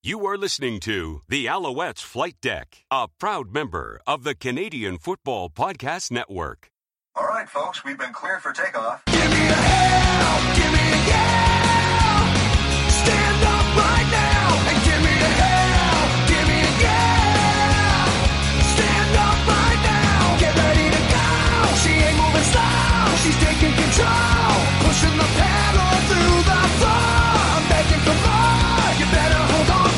You are listening to the Alouettes Flight Deck, a proud member of the Canadian Football Podcast Network. All right, folks, we've been cleared for takeoff. Give me a hell, give me a yell. Stand up right now and give me a hell, give me a yell. Stand up right now, get ready to go. She ain't moving slow, she's taking control. Pushing the pedal through the floor. I'm begging for more, you better hold on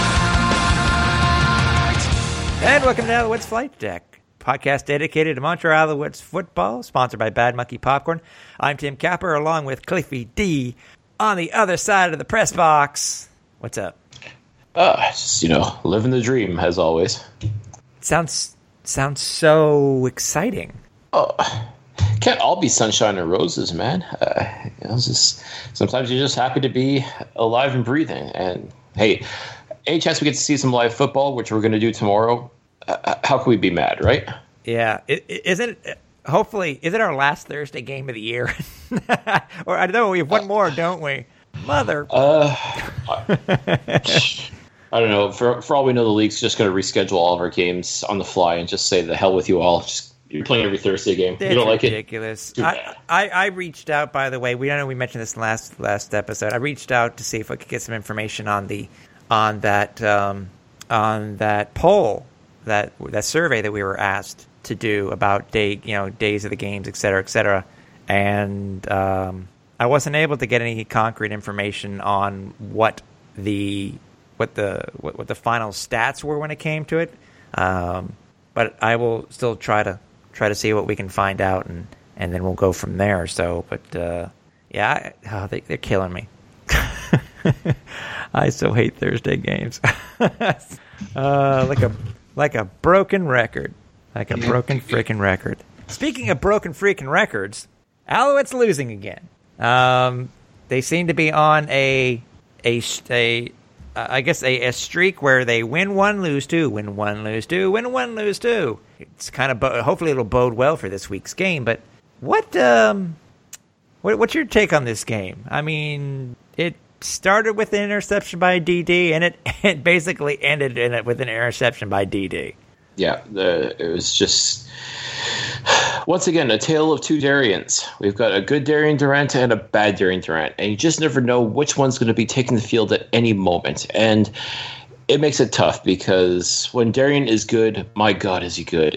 tight. And welcome to Alouettes Flight Deck, podcast dedicated to Montreal Alouettes football, sponsored by Bad Monkey Popcorn. I'm Tim Capper, along with Cliffy D on the other side of the press box. What's up? Just, living the dream, as always. Sounds so exciting. Oh, can't all be sunshine and roses, man. Sometimes you're just happy to be alive and breathing. And, hey, any chance we get to see some live football, which we're going to do tomorrow, how can we be mad, right? Yeah. Hopefully, is it our last Thursday game of the year? Or I don't know, we have one more, don't we? Mother. I don't know. For all we know, the league's just going to reschedule all of our games on the fly and just say, the hell with you all. You're playing every Thursday game. That's you don't like ridiculous. it? Ridiculous. I reached out, by the way. We don't know we mentioned this last episode. I reached out to see if I could get some information on that poll, that survey that we were asked to do about days of the games, et cetera, and I wasn't able to get any concrete information on what the final stats were when it came to it. But I will still try to see what we can find out, and then we'll go from there. So, but they're killing me. I so hate Thursday games. Like a broken record. Like a broken freaking record. Speaking of broken freaking records, Alouettes losing again. They seem to be on a streak where they win one, lose two, win one, lose two, win one, lose two. It's kind of hopefully it'll bode well for this week's game. But what's your take on this game? I mean, it started with an interception by DD, and it basically ended with an interception by DD. Yeah, it was just, once again, a tale of two Darians. We've got a good Darian Durant and a bad Darian Durant, and you just never know which one's going to be taking the field at any moment. And it makes it tough because when Darian is good, my God, is he good.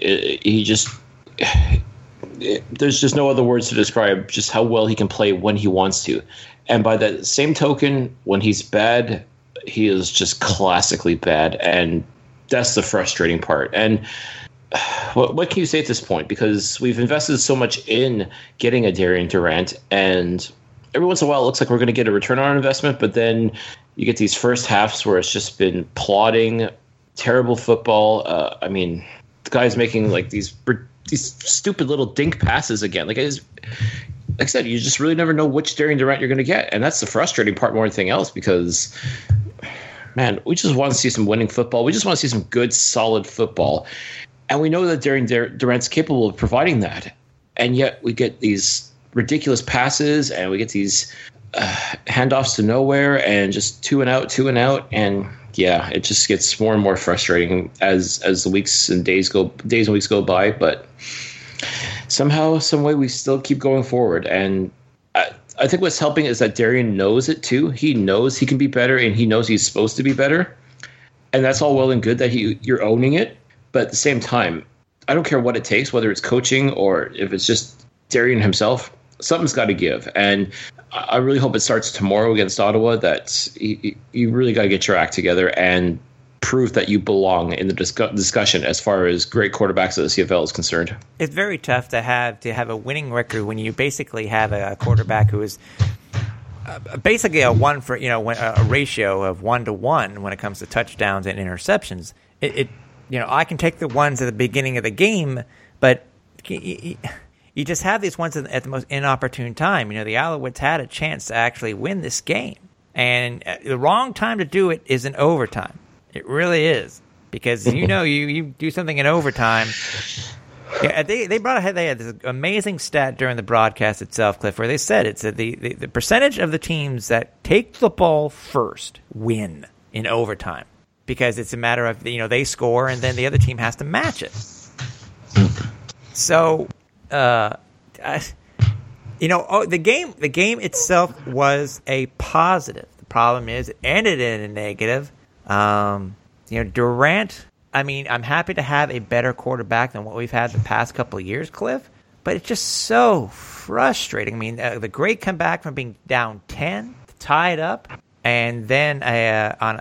There's just no other words to describe just how well he can play when he wants to. And by that same token, when he's bad, he is just classically bad. And that's the frustrating part. And what can you say at this point? Because we've invested so much in getting a Darian Durant, and every once in a while it looks like we're going to get a return on our investment, but then you get these first halves where it's just been plodding, terrible football. The guy's making like these stupid little dink passes again. Like I said, you just really never know which Darian Durant you're going to get, and that's the frustrating part more than anything else because, man, we just want to see some winning football. We just want to see some good, solid football. And we know that Darian Durant's capable of providing that. And yet we get these ridiculous passes and we get these handoffs to nowhere and just two and out. And, yeah, it just gets more and more frustrating as the weeks and weeks go by. But somehow, some way, we still keep going forward. And I think what's helping is that Darian knows it too. He knows he can be better, and he knows he's supposed to be better. And that's all well and good that you're owning it. But at the same time, I don't care what it takes, whether it's coaching or if it's just Darian himself. Something's got to give. And I really hope it starts tomorrow against Ottawa, that you really got to get your act together and prove that you belong in the discussion as far as great quarterbacks of the CFL is concerned. It's very tough to have a winning record when you basically have a quarterback who is basically a ratio of 1-to-1 when it comes to touchdowns and interceptions. I can take the ones at the beginning of the game, but you just have these ones at the most inopportune time. The Alouettes had a chance to actually win this game, and the wrong time to do it is in overtime. It really is, because you do something in overtime. Yeah, they had this amazing stat during the broadcast itself, Cliff, where they said it's the percentage of the teams that take the ball first win. in overtime because it's a matter of, they score and then the other team has to match it. So, the game itself was a positive. The problem is it ended in a negative. Durant, I'm happy to have a better quarterback than what we've had the past couple of years, Cliff, but it's just so frustrating. The great comeback from being down 10, tied up, and then on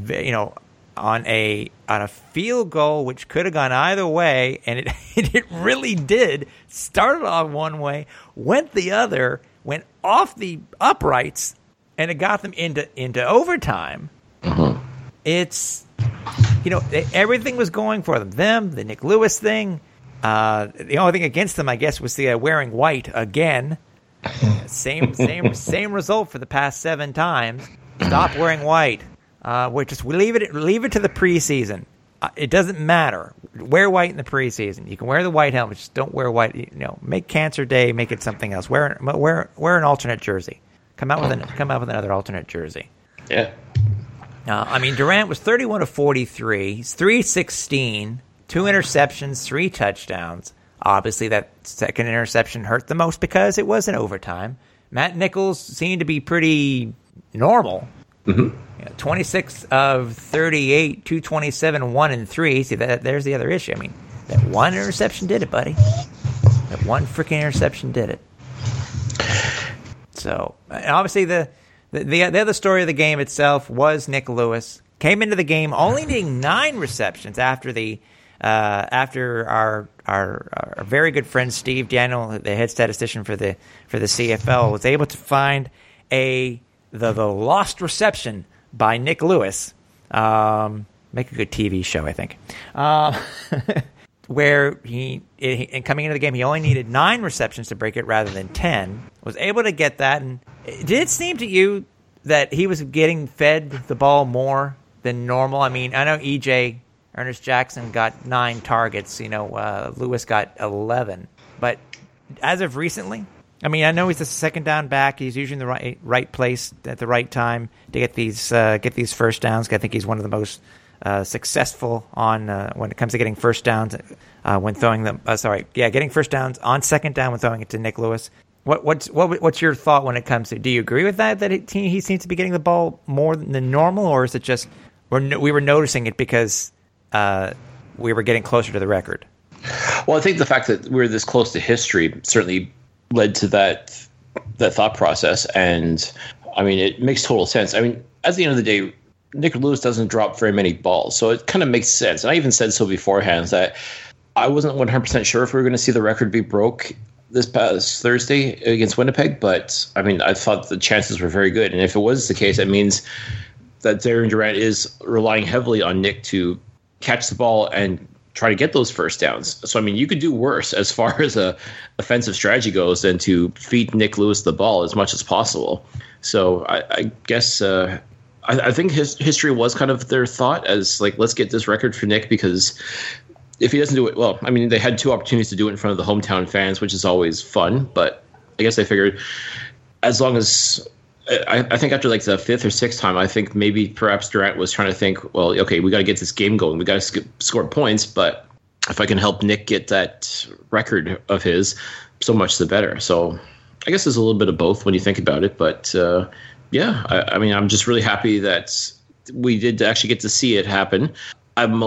a field goal which could have gone either way, and it really did. Started on one way, went the other, went off the uprights, and it got them into overtime. Mm-hmm. It's everything was going for them. The Nick Lewis thing. The only thing against them, I guess, was the wearing white again. Same result for the past 7 times. Stop wearing white. We leave it to the preseason. It doesn't matter. Wear white in the preseason. You can wear the white helmet. Just don't wear white. Make Cancer Day. Make it something else. Wear an alternate jersey. Come out with another alternate jersey. Yeah. Durant was 31 of 43. He's 316, 2 interceptions, 3 touchdowns. Obviously, that second interception hurt the most because it was in overtime. Matt Nichols seemed to be pretty normal. Mm-hmm. 26 of 38, 227, 1 and 3. See, there's the other issue. That one interception did it, buddy. That one freaking interception did it. So, obviously, the other story of the game itself was Nick Lewis. Came into the game only needing 9 receptions after our very good friend Steve Daniel, the head statistician for the CFL, was able to find the lost reception by Nick Lewis. Make a good TV show, I think. Where he coming into the game, he only needed 9 receptions to break it rather than 10. Was able to get that. And did it seem to you that he was getting fed the ball more than normal? I know EJ, Ernest Jackson, got 9 targets. Lewis got 11. But as of recently, I know he's the second down back. He's usually in the right place at the right time to get these first downs. I think he's one of the most successful on when it comes to getting first downs when throwing them. Getting first downs on second down when throwing it to Nick Lewis. What's your thought when it comes to? Do you agree with that he seems to be getting the ball more than normal, or is it just we were noticing it because we were getting closer to the record? Well, I think the fact that we're this close to history certainly led to that thought process, and it makes total sense. At the end of the day, Nick Lewis doesn't drop very many balls, so it kind of makes sense. And I even said so beforehand that I wasn't 100% sure if we were going to see the record be broke this past Thursday against Winnipeg, but I thought the chances were very good. And if it was the case, it means that Darren Durant is relying heavily on Nick to catch the ball and try to get those first downs. So, you could do worse as far as a offensive strategy goes than to feed Nick Lewis the ball as much as possible. So I guess I think his history was kind of their thought as let's get this record for Nick, because if he doesn't do it, well, they had 2 opportunities to do it in front of the hometown fans, which is always fun. But I guess they figured as long as I think after the 5th or 6th time, I think maybe perhaps Durant was trying to think, well, okay, we got to get this game going. We got to score points. But if I can help Nick get that record of his, so much the better. So I guess there's a little bit of both when you think about it. But I'm just really happy that we did actually get to see it happen. I'm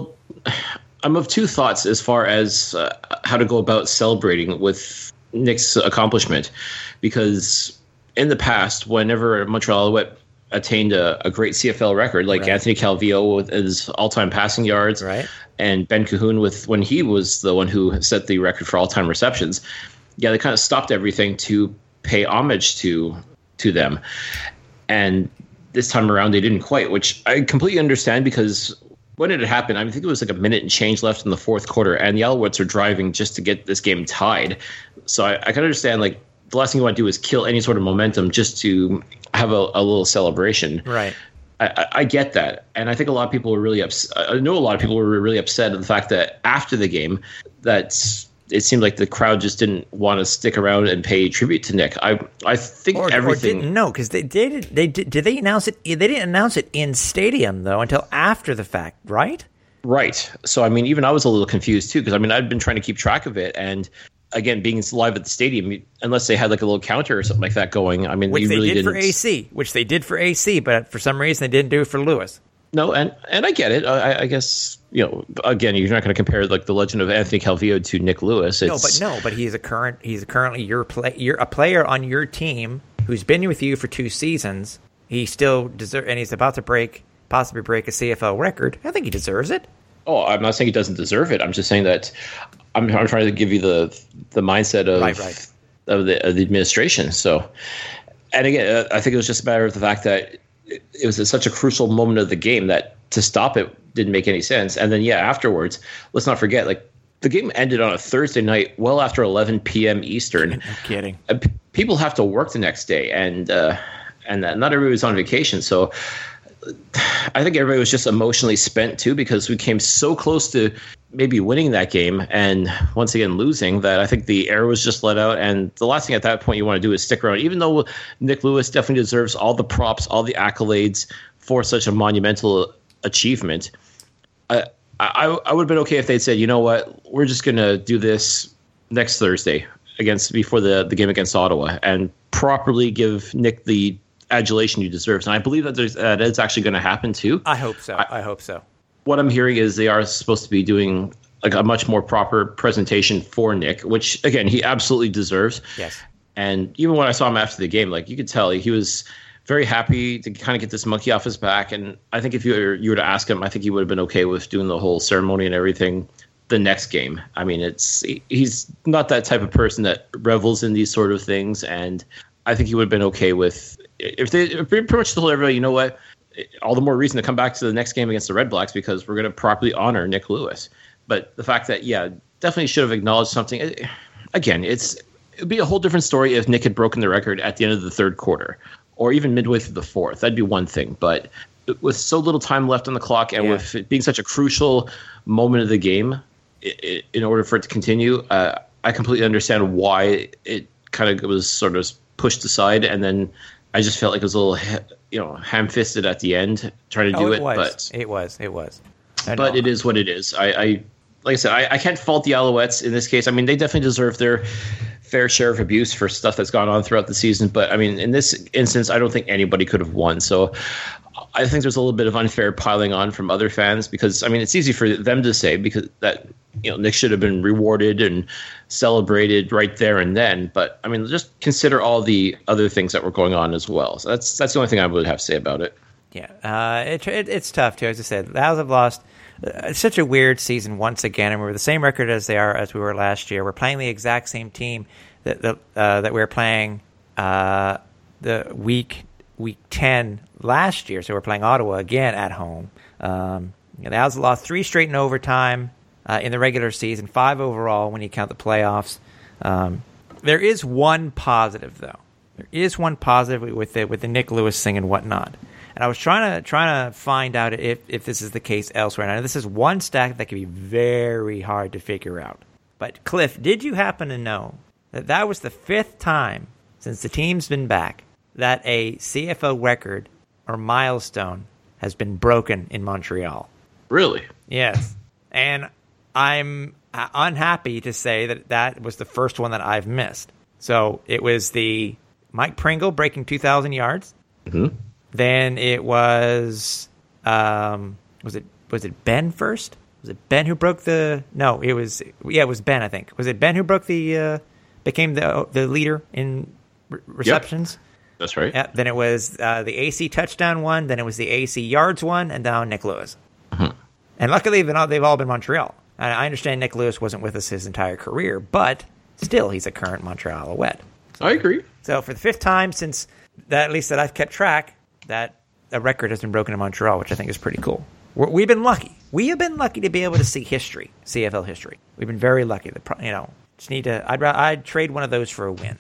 of 2 thoughts as far as how to go about celebrating with Nick's accomplishment, because in the past, whenever Montreal Alouette attained a great CFL record, like Anthony Calvillo with his all-time passing yards, and Ben Cahoon when he was the one who set the record for all-time receptions, they kind of stopped everything to pay homage to them. And this time around, they didn't quite, which I completely understand, because when it had happened, I think it was a minute and change left in the 4th quarter, and the Alouettes are driving just to get this game tied. So I can understand, the last thing you want to do is kill any sort of momentum just to have a little celebration. Right. I get that. And I think a lot of people were really upset. I know a lot of people were really upset at the fact that after the game, that it seemed like the crowd just didn't want to stick around and pay tribute to Nick. I think everything. Or didn't know, because did they announce it? They didn't announce it in stadium though until after the fact, right? Right. So I mean, even I was a little confused too, because I mean I'd been trying to keep track of it, and again, being live at the stadium, unless they had like a little counter or something like that going, I mean, which they really did didn't. which they did for AC, but for some reason they didn't do it for Lewis. No, and I get it. I guess, again, you're not going to compare like the legend of Anthony Calvillo to Nick Lewis. But he's currently you're a player on your team who's been with you for 2 seasons. He still deserves, and he's about to possibly break a CFL record. I think he deserves it. Oh, I'm not saying he doesn't deserve it. I'm just saying that I'm trying to give you the mindset of the administration. So, and again, I think it was just a matter of the fact that it was such a crucial moment of the game that to stop it didn't make any sense. And then, afterwards, let's not forget, like, the game ended on a Thursday night, well after 11 p.m. Eastern. No kidding. People have to work the next day, and not everybody was on vacation. So I think everybody was just emotionally spent too, because we came so close to maybe winning that game and once again losing, that I think the air was just let out. And the last thing at that point you want to do is stick around, even though Nick Lewis definitely deserves all the props, all the accolades for such a monumental achievement. I would have been okay if they'd said, you know what, we're just going to do this next Thursday before the game against Ottawa, and properly give Nick the adulation he deserves. And I believe that it's actually going to happen too. I hope so. I hope so. What I'm hearing is they are supposed to be doing like a much more proper presentation for Nick, which again, he absolutely deserves. Yes. And even when I saw him after the game, like, you could tell he was very happy to kind of get this monkey off his back. And I think if you were to ask him, I think he would have been okay with doing the whole ceremony and everything the next game. I mean, he's not that type of person that revels in these sort of things. And I think he would have been okay with, if they pretty much told everybody, you know what, all the more reason to come back to the next game against the Red Blacks, because we're going to properly honor Nick Lewis. But the fact that, definitely should have acknowledged something. Again, it would be a whole different story if Nick had broken the record at the end of the third quarter, or even midway through the fourth. That'd be one thing. But with so little time left on the clock, and with it being such a crucial moment of the game, in order for it to continue, I completely understand why it kind of was sort of pushed aside. And then I just felt like it was a little, ham-fisted at the end trying to do it. But it was. But it is what it is. Like I said, I can't fault the Alouettes in this case. I mean, they definitely deserve their fair share of abuse for stuff that's gone on throughout the season. But I mean, in this instance, I don't think anybody could have won. So I think there's a little bit of unfair piling on from other fans, because I mean, it's easy for them to say because that Nick should have been rewarded and celebrated right there and then. But I mean, just consider all the other things that were going on as well. So that's the only thing I would have to say about it. Yeah, it's tough too. As I said, the Owls have lost. It's such a weird season once again, and we're the same record as we were last year. We're playing the exact same team that we were playing the week 10 last year. So we're playing Ottawa again at home. The Owls lost 3 straight in overtime in the regular season, 5 overall when you count the playoffs. There is one positive though. There is one positive with the Nick Lewis thing and whatnot. And I was trying to find out if this is the case elsewhere. Now, this is one stat that can be very hard to figure out. But, Cliff, did you happen to know that was the 5th time since the team's been back that a CFL record or milestone has been broken in Montreal? Really? Yes. And I'm unhappy to say that was the first one that I've missed. So it was the Mike Pringle breaking 2,000 yards. Mm-hmm. Then it was was it Ben first? Was it Ben who broke the? No, it was Ben. I think was it Ben who broke became the leader in receptions. Yep. That's right. Yeah. Then it was the AC touchdown one. Then it was the AC yards one, and now Nick Lewis. Mm-hmm. And luckily, they've all been Montreal. I understand Nick Lewis wasn't with us his entire career, but still, he's a current Montreal Alouette. So, I agree. So for the 5th time since that, at least that I've kept track, that a record has been broken in Montreal, which I think is pretty cool. We've been lucky. We have been lucky to be able to see history, CFL history. We've been very lucky. Just need to. I'd trade one of those for a win,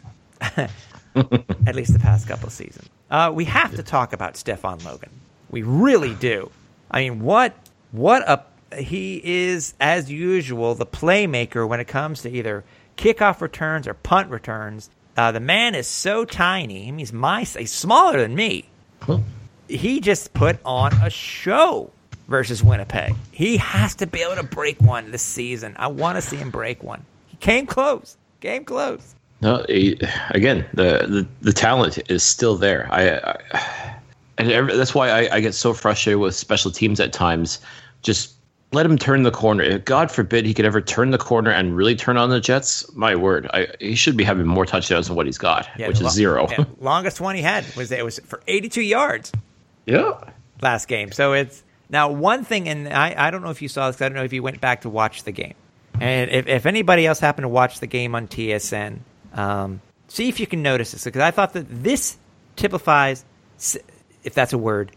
at least the past couple of seasons. We have to talk about Stefan Logan. We really do. I mean, what he is, as usual, the playmaker when it comes to either kickoff returns or punt returns. The man is so tiny. I mean, he's smaller than me. Huh. He just put on a show versus Winnipeg. He has to be able to break one this season. I want to see him break one. He came close. No, again, the talent is still there. That's why I get so frustrated with special teams at times. Just let him turn the corner. God forbid he could ever turn the corner and really turn on the Jets. My word, he should be having more touchdowns than what he's got, which is 0. Yeah, longest one he had was for 82 yards. Yeah, last game. So it's now one thing, and I don't know if you saw this. I don't know if you went back to watch the game, and if anybody else happened to watch the game on TSN, see if you can notice this, because I thought that this typifies, if that's a word,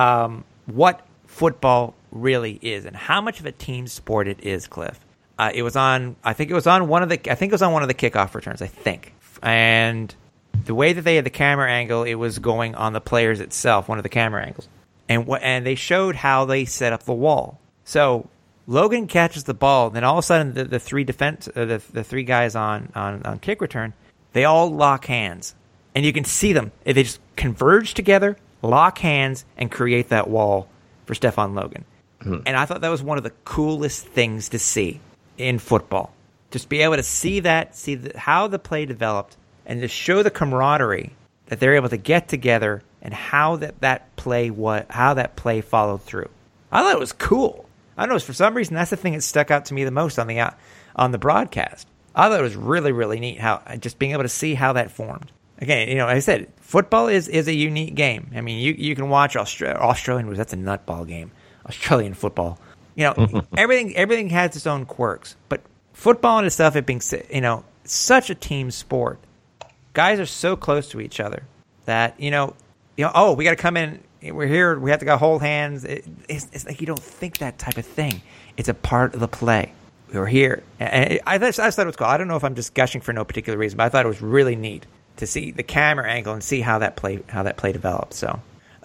what football really is and how much of a team sport it is, Cliff. It was on one of the kickoff returns, I think. And the way that they had the camera angle, it was going on the players itself, one of the camera angles. And they showed how they set up the wall. So Logan catches the ball, then all of a sudden the three three guys on kick return, they all lock hands. And you can see them. They just converge together, lock hands, and create that wall for Stephon Logan. Mm-hmm. And I thought that was one of the coolest things to see in football. Just be able to see that, how the play developed, and to show the camaraderie that they're able to get together and how that play followed through. I thought it was cool. I don't know, for some reason that's the thing that stuck out to me the most on the broadcast. I thought it was really, really neat how just being able to see how that formed. Again, like I said, football is a unique game. I mean, you can watch Australian. That's a nutball game. Australian football. Everything has its own quirks. But football and itself, it being such a team sport. Guys are so close to each other that we got to come in. We're here. We have to go hold hands. It's like you don't think that type of thing. It's a part of the play. We were here, and I thought it was cool. I don't know if I'm just gushing for no particular reason, but I thought it was really neat to see the camera angle and see how that play developed. So,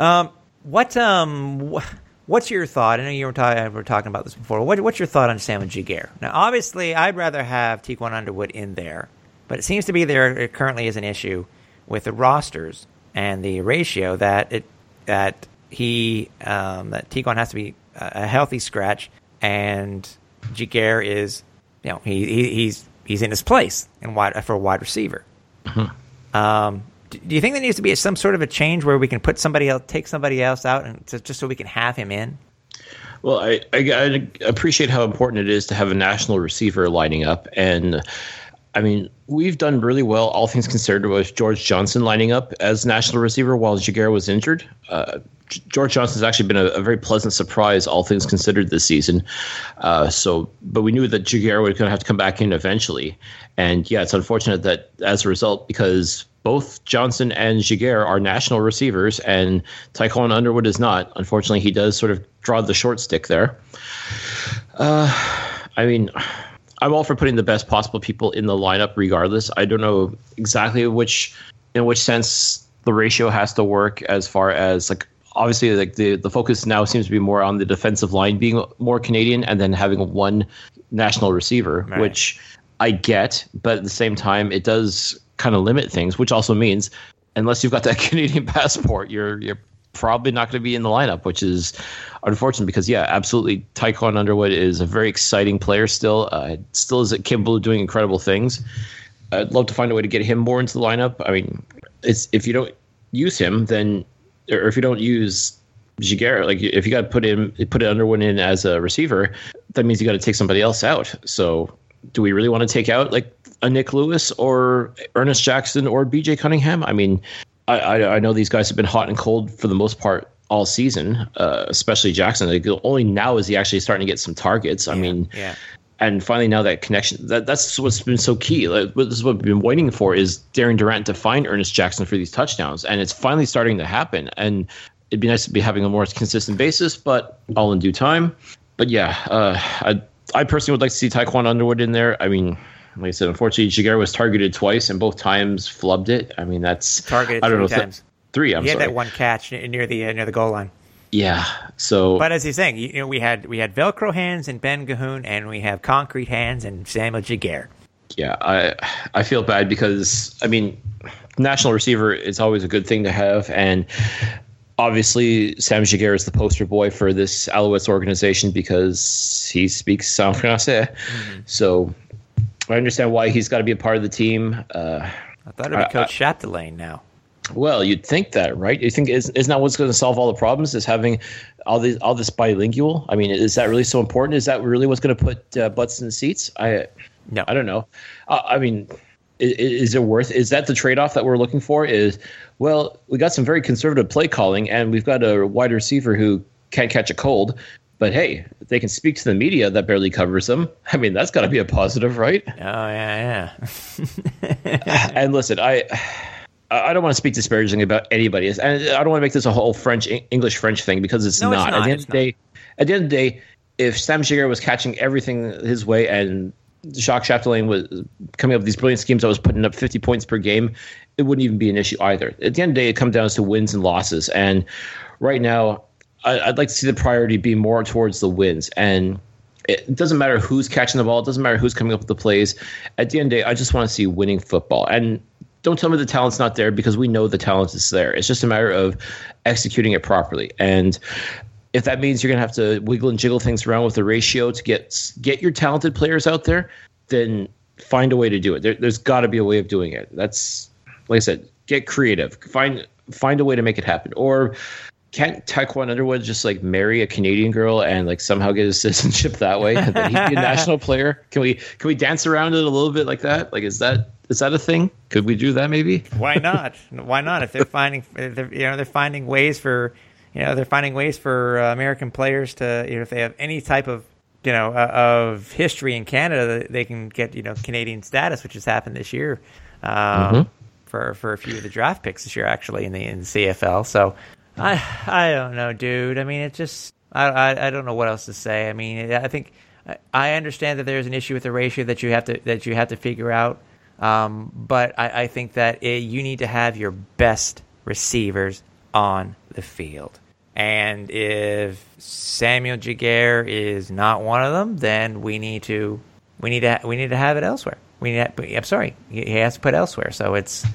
what's your thought? I know you were talking about this before. What's your thought on Samuel Giguere? Now, obviously, I'd rather have Tequan Underwood in there, but it seems to be there currently is an issue with the rosters and the ratio that Tequan has to be a healthy scratch, and Giguere is he's in his place for a wide receiver. Mm-hmm. Do you think there needs to be some sort of a change where we can take somebody else out, and just so we can have him in? Well, I appreciate how important it is to have a national receiver lining up, and I mean, we've done really well, all things considered, with George Johnson lining up as national receiver while Giguere was injured. George Johnson's actually been a very pleasant surprise, all things considered, this season. But we knew that Giguere was going to have to come back in eventually. And yeah, it's unfortunate that as a result, because both Johnson and Giguere are national receivers and Tequan Underwood is not. Unfortunately, he does sort of draw the short stick there. I mean, I'm all for putting the best possible people in the lineup regardless. I don't know exactly in which sense the ratio has to work, as far as obviously the focus now seems to be more on the defensive line being more Canadian and then having one national receiver, right, which I get, but at the same time it does kind of limit things, which also means unless you've got that Canadian passport, you're probably not going to be in the lineup, which is unfortunate because, yeah, absolutely, Tequan Underwood is a very exciting player still. Still is capable of doing incredible things. I'd love to find a way to get him more into the lineup. I mean, if you don't use him, then, or if you don't use Giguere, if you got to put Underwood in as a receiver, that means you got to take somebody else out. So do we really want to take out a Nick Lewis or Ernest Jackson or BJ Cunningham? I mean, I know these guys have been hot and cold for the most part all season, especially Jackson. Only now is he actually starting to get some targets. And finally now that connection, that's what's been so key. This is what we've been waiting for, is Darren Durant to find Ernest Jackson for these touchdowns, and it's finally starting to happen. And it'd be nice to be having a more consistent basis, but all in due time. But yeah, I personally would like to see Tequan Underwood in there. I mean, like I said, unfortunately, Giguere was targeted twice and both times flubbed it. I mean, that's targeted 3 times. 3. I'm sorry. He had that one catch near the goal line. Yeah. So, But as he's saying, we had Velcro hands in Ben Cahoon, and we have concrete hands in Samuel Jaguar. yeah, I feel bad because, I mean, national receiver is always a good thing to have. And obviously, Sam Jaguar is the poster boy for this Alouettes organization because he speaks en français. Mm-hmm. So I understand why he's got to be a part of the team. I thought it would be Coach Chapdelaine now. Well, you'd think that, right? You think isn't that what's going to solve all the problems? Is having all this bilingual? I mean, is that really so important? Is that really what's going to put butts in seats? No, I don't know. I mean, is it worth? Is that the trade-off that we're looking for? Is, well, we got some very conservative play calling, and we've got a wide receiver who can't catch a cold. But hey, they can speak to the media that barely covers them. I mean, that's got to be a positive, right? Oh yeah. And listen, I don't want to speak disparagingly about anybody, and I don't want to make this a whole English French thing because it's not. At the end of the day, if Sam Jaguar was catching everything his way and Jacques Chapdelaine was coming up with these brilliant schemes that was putting up 50 points per game, it wouldn't even be an issue either. At the end of the day, it comes down to wins and losses, and right now, I'd like to see the priority be more towards the wins. And it doesn't matter who's catching the ball. It doesn't matter who's coming up with the plays. At the end of the day, I just want to see winning football. And don't tell me the talent's not there because we know the talent is there. It's just a matter of executing it properly. And if that means you're going to have to wiggle and jiggle things around with the ratio to get your talented players out there, then find a way to do it. There's got to be a way of doing it. That's, like I said, get creative. Find a way to make it happen. Or can't Taekwon Underwood just like marry a Canadian girl and like somehow get his citizenship that way? And then he'd be a national player. Can we dance around it a little bit like that? Like, is that a thing? Could we do that maybe? Why not? Why not? If they're finding ways for American players to, if they have any type of of history in Canada, they can get Canadian status, which has happened this year for a few of the draft picks this year actually in the CFL. So. I don't know, dude. I mean, it just I don't know what else to say. I mean, I think I understand that there's an issue with the ratio that you have to figure out. But I think that you need to have your best receivers on the field. And if Samuel Jaguar is not one of them, then we need to have it elsewhere. He has to put elsewhere. So it's.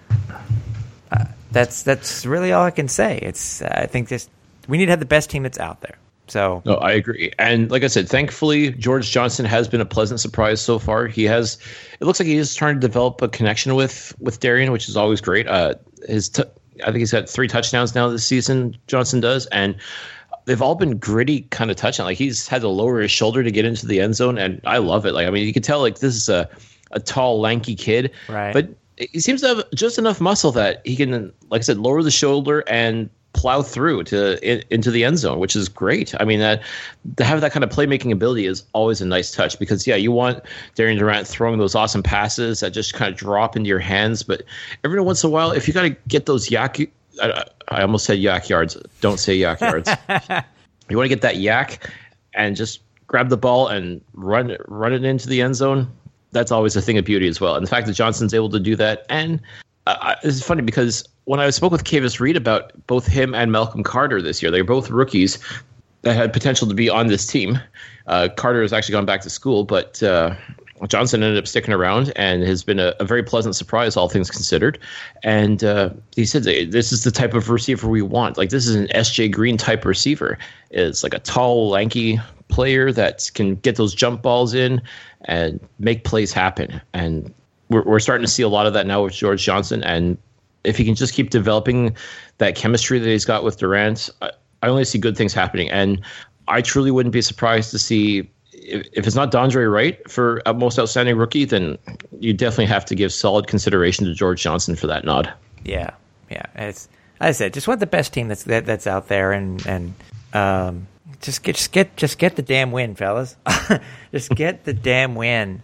That's really all I can say. I think we need to have the best team that's out there. So no, I agree. And like I said, thankfully, George Johnson has been a pleasant surprise so far. It looks like he is trying to develop a connection with Darian, which is always great. I think he's got 3 touchdowns now this season, Johnson does. And they've all been gritty kind of touchdowns. Like he's had to lower his shoulder to get into the end zone. And I love it. Like, I mean, you can tell like this is a tall, lanky kid, right? But he seems to have just enough muscle that he can, like I said, lower the shoulder and plow through into the end zone, which is great. I mean, to have that kind of playmaking ability is always a nice touch because, yeah, you want Darian Durant throwing those awesome passes that just kind of drop into your hands. But every once in a while, if you got to get those I almost said yak yards. Don't say yak yards. You want to get that yak and just grab the ball and run it into the end zone. That's always a thing of beauty as well. And the fact that Johnson's able to do that. And it's funny because when I spoke with Kavis Reed about both him and Malcolm Carter this year, they're both rookies that had potential to be on this team. Carter has actually gone back to school, but Johnson ended up sticking around and has been a very pleasant surprise, all things considered. And he said, this is the type of receiver we want. Like, this is an SJ Green type receiver. It's like a tall, lanky player that can get those jump balls in and make plays happen. And we're starting to see a lot of that now with George Johnson. And if he can just keep developing that chemistry that he's got with Durant, I only see good things happening. And I truly wouldn't be surprised to see if it's not Dondre Wright for a most outstanding rookie, then you definitely have to give solid consideration to George Johnson for that nod. Yeah. It's, as I said, just want the best team that's out there, and just get the damn win, fellas. Just get the damn win.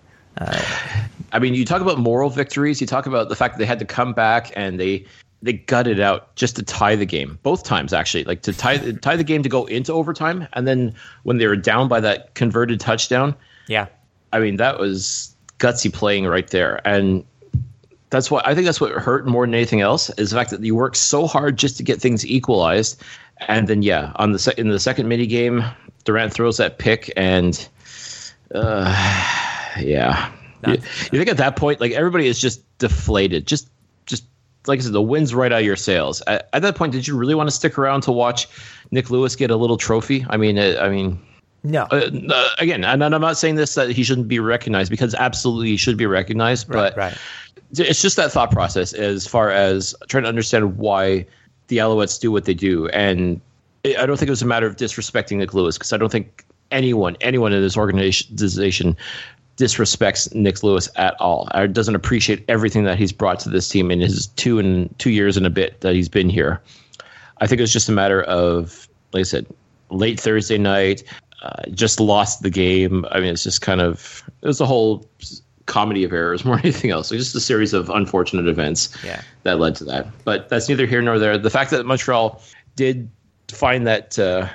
I mean, you talk about moral victories. You talk about the fact that they had to come back and they gutted out just to tie the game. Both times, actually. Like, to tie the game to go into overtime, and then when they were down by that converted touchdown. Yeah. I mean, that was gutsy playing right there. And I think that's what hurt more than anything else, is the fact that you work so hard just to get things equalized. And then in the second mini game, Durant throws that pick, and yeah. You think at that point, like, everybody is just deflated. Just like I said, the wind's right out of your sails. At that point, did you really want to stick around to watch Nick Lewis get a little trophy? I mean, no. Again, and I'm not saying this that he shouldn't be recognized, because absolutely he should be recognized. But Right. It's just that thought process as far as trying to understand why the Alouettes do what they do. And I don't think it was a matter of disrespecting Nick Lewis, because I don't think anyone in this organization disrespects Nick Lewis at all. Or doesn't appreciate everything that he's brought to this team in his 2 years and a bit that he's been here. I think it was just a matter of, like I said, late Thursday night, just lost the game. I mean, it's just it was a whole comedy of errors more than anything else. Like, just a series of unfortunate events that led to that. But that's neither here nor there. The fact that Montreal did find that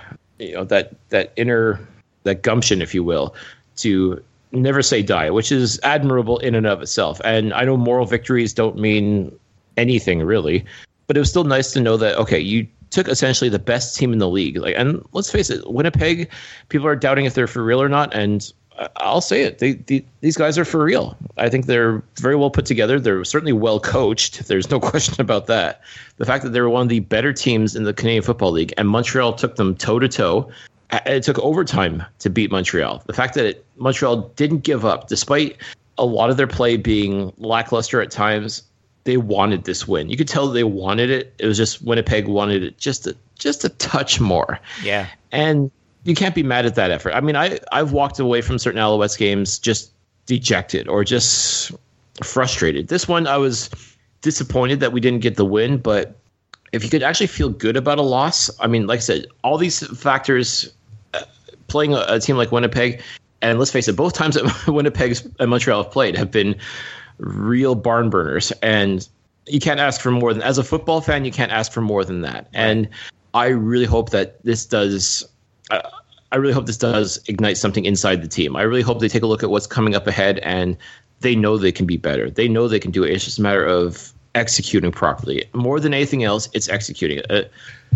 that gumption, if you will, to never say die, which is admirable in and of itself. And I know moral victories don't mean anything really, but it was still nice to know that, okay, you took essentially the best team in the league. Like, and let's face it, Winnipeg, people are doubting if they're for real or not. And I'll say it, these guys are for real. I think they're very well put together. They're certainly well coached. There's no question about that. The fact that they were one of the better teams in the Canadian Football League, and Montreal took them toe to toe. It took overtime to beat Montreal. The fact that Montreal didn't give up, despite a lot of their play being lackluster at times, they wanted this win. You could tell they wanted it. It was just Winnipeg wanted it just a touch more. Yeah. And you can't be mad at that effort. I mean, I've walked away from certain Alouettes games just dejected or just frustrated. This one, I was disappointed that we didn't get the win, but if you could actually feel good about a loss, I mean, like I said, all these factors, playing a team like Winnipeg, and let's face it, both times that Winnipeg and Montreal have played have been real barn burners, and you can't ask for more than, as a football fan, you can't ask for more than that. Right. And I really hope that this does. I really hope this does ignite something inside the team. I really hope they take a look at what's coming up ahead, and they know they can be better. They know they can do it. It's just a matter of executing properly. More than anything else, it's executing it.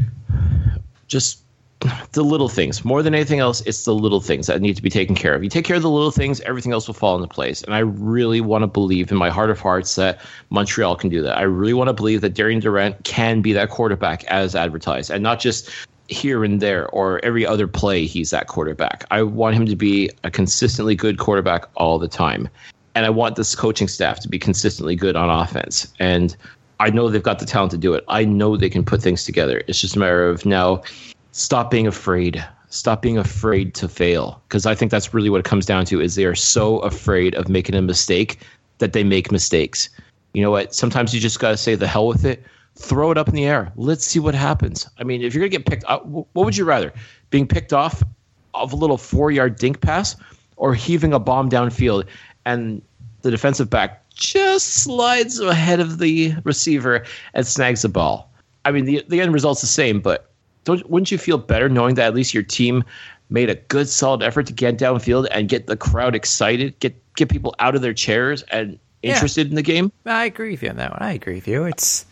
Just the little things. More than anything else, it's the little things that need to be taken care of. You take care of the little things, everything else will fall into place. And I really want to believe in my heart of hearts that Montreal can do that. I really want to believe that Darian Durant can be that quarterback as advertised, and not just here and there or every other play he's that quarterback. I want him to be a consistently good quarterback all the time. And I want this coaching staff to be consistently good on offense. And I know they've got the talent to do it. I know they can put things together. It's just a matter of now, stop being afraid. Stop being afraid to fail. Because I think that's really what it comes down to, is they are so afraid of making a mistake that they make mistakes. You know what? Sometimes you just got to say the hell with it. Throw it up in the air. Let's see what happens. I mean, if you're going to get picked up, what would you rather? Being picked off of a little 4-yard dink pass, or heaving a bomb downfield and the defensive back just slides ahead of the receiver and snags the ball? I mean, the end result's the same, but wouldn't you feel better knowing that at least your team made a good, solid effort to get downfield and get the crowd excited, get people out of their chairs and interested in the game? I agree with you on that one. I agree with you. It's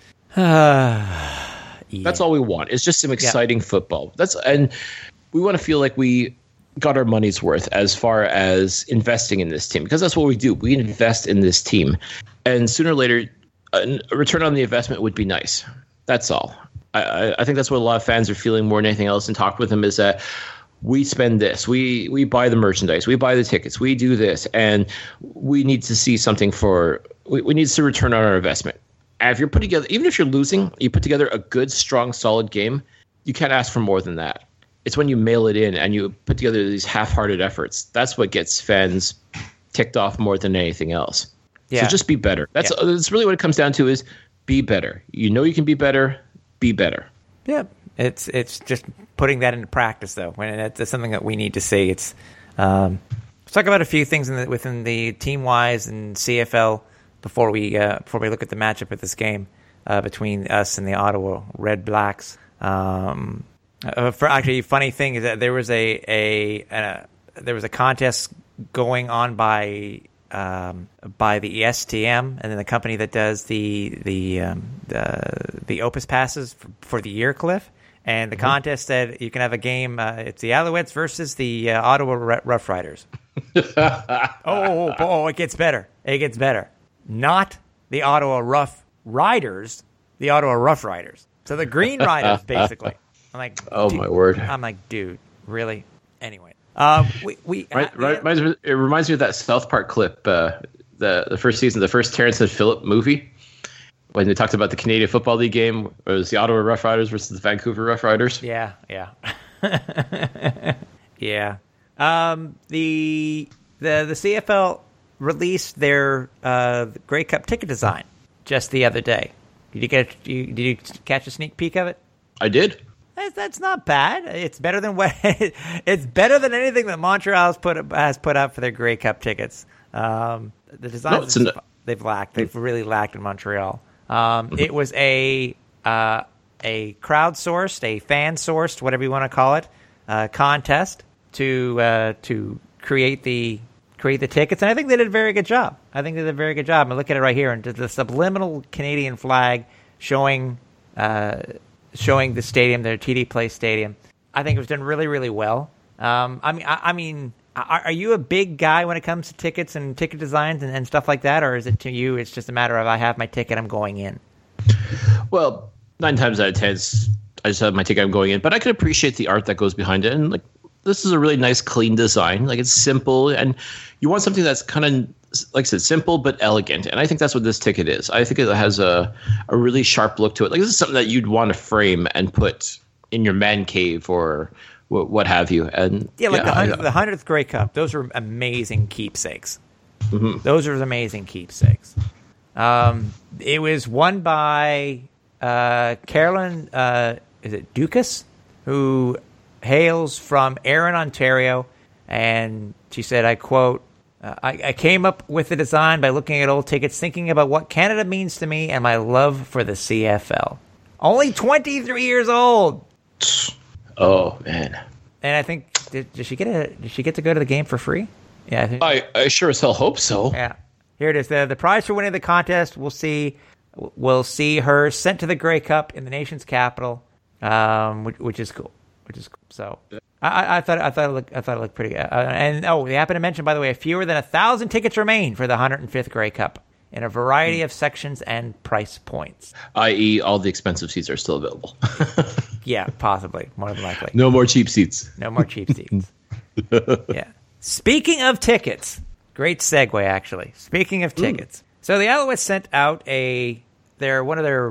That's all we want. It's just some exciting football. And we want to feel like we got our money's worth as far as investing in this team, because that's what we do. We invest in this team, and sooner or later, a return on the investment would be nice. That's all. I think that's what a lot of fans are feeling more than anything else, and talk with them, is that we spend this, we buy the merchandise, we buy the tickets, we do this, and we need to see something we need to return on our investment. And if you're putting together, even if you're losing, you put together a good, strong, solid game, you can't ask for more than that. It's when you mail it in and you put together these half-hearted efforts. That's what gets fans ticked off more than anything else. Yeah. So just be better. That's really what it comes down to, is be better. You know you can be better. Be better. Yeah. It's just putting that into practice, though. When that's something that we need to see. Let's talk about a few things within the team-wise and CFL before we look at the matchup of this game between us and the Ottawa Red Blacks. Actually, funny thing is that there was a contest going on by the ESTM, and then the company that does the Opus passes for the year, Cliff. And the contest said you can have a game. It's the Alouettes versus the Ottawa Rough Riders. It gets better. It gets better. Not the Ottawa Rough Riders, the Ottawa Rough Riders. So the Green Riders, basically. I'm like, oh my word! I'm like, dude, really? Anyway, it reminds me of that South Park clip, the first season, the first Terrence and Phillip movie, when they talked about the Canadian Football League game. It was the Ottawa Rough Riders versus the Vancouver Rough Riders. Yeah. Yeah. The CFL released their Grey Cup ticket design just the other day. Did you catch a sneak peek of it? I did. That's not bad. It's better than it's better than anything that Montreal has put out for their Grey Cup tickets. The designs they've lacked. They've really lacked in Montreal. It was a crowdsourced, a fan-sourced, whatever you want to call it, contest to create the tickets, and I think they did a very good job. I look at it right here, and the subliminal Canadian flag showing the stadium, their TD Place Stadium. I think it was done really, really well. I mean, are you a big guy when it comes to tickets and ticket designs and stuff like that, or is it to you? It's just a matter of I have my ticket, I'm going in. Well, 9 times out of 10, I just have my ticket, I'm going in. But I can appreciate the art that goes behind it, and like this is a really nice, clean design. Like it's simple, and you want something that's kind of, like I said, simple but elegant. And I think that's what this ticket is. I think it has a really sharp look to it. Like this is something that you'd want to frame and put in your man cave or what have you. And the 100th Grey Cup. Those are amazing keepsakes. Mm-hmm. Those are amazing keepsakes. It was won by Carolyn. Is it Dukas, who hails from Erin, Ontario, and she said, I quote, I came up with the design by looking at old tickets, thinking about what Canada means to me and my love for the CFL. Only 23 years old. Oh, man. And I think, did she get to go to the game for free? Yeah, I think. I sure as hell hope so. Yeah. Here it is. The prize for winning the contest, we'll see her sent to the Grey Cup in the nation's capital, which is cool. So I thought it looked pretty good. And they happen to mention, by the way, fewer than 1,000 tickets remain for the 105th Grey Cup in a variety of sections and price points. I.e., all the expensive seats are still available. Yeah, possibly, more than likely. No more cheap seats. No more cheap seats. Yeah. Speaking of tickets, great segue actually. Speaking of tickets, so the Alouettes sent out one of their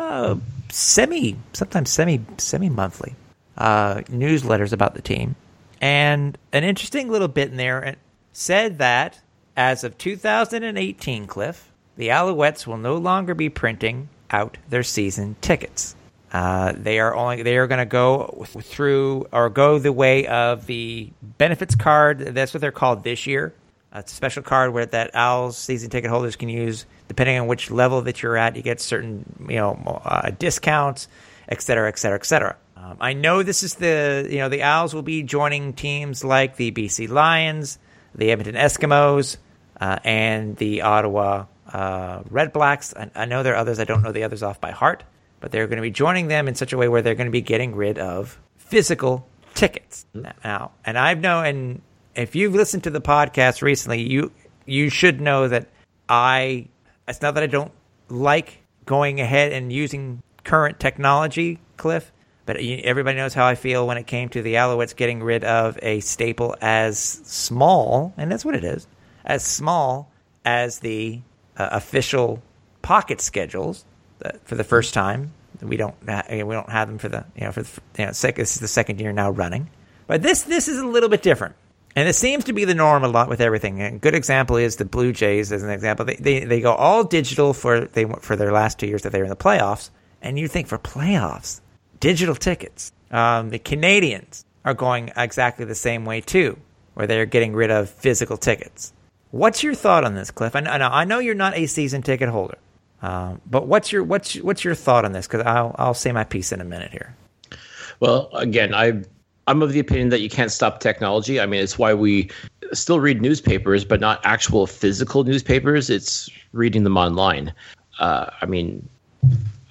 sometimes semi-monthly newsletters about the team, and an interesting little bit in there said that as of 2018, Cliff, the Alouettes will no longer be printing out their season tickets. They are going to go the way of the benefits card. That's what they're called this year. It's a special card where that Owls season ticket holders can use depending on which level that you're at. You get certain discounts, et cetera, et cetera, et cetera. I know this is the Owls will be joining teams like the BC Lions, the Edmonton Eskimos, and the Ottawa Red Blacks. I know there are others. I don't know the others off by heart, but they're going to be joining them in such a way where they're going to be getting rid of physical tickets now. And I've known, and if you've listened to the podcast recently, you should know that it's not that I don't like going ahead and using current technology, Cliff, but everybody knows how I feel when it came to the Alouettes getting rid of a staple as small, and that's what it is, as small as the official pocket schedules. For the first time, we don't have them for the this is the second year now running, but this is a little bit different, and it seems to be the norm a lot with everything. And a good example is the Blue Jays. As an example, they go all digital for their last 2 years that they were in the playoffs, and you think for playoffs, digital tickets. The Canadians are going exactly the same way too, where they're getting rid of physical tickets. What's your thought on this, Cliff? I know you're not a season ticket holder. But what's your thought on this? Because I'll say my piece in a minute here. Well, again, I'm of the opinion that you can't stop technology. I mean, it's why we still read newspapers, but not actual physical newspapers. It's reading them online. I mean,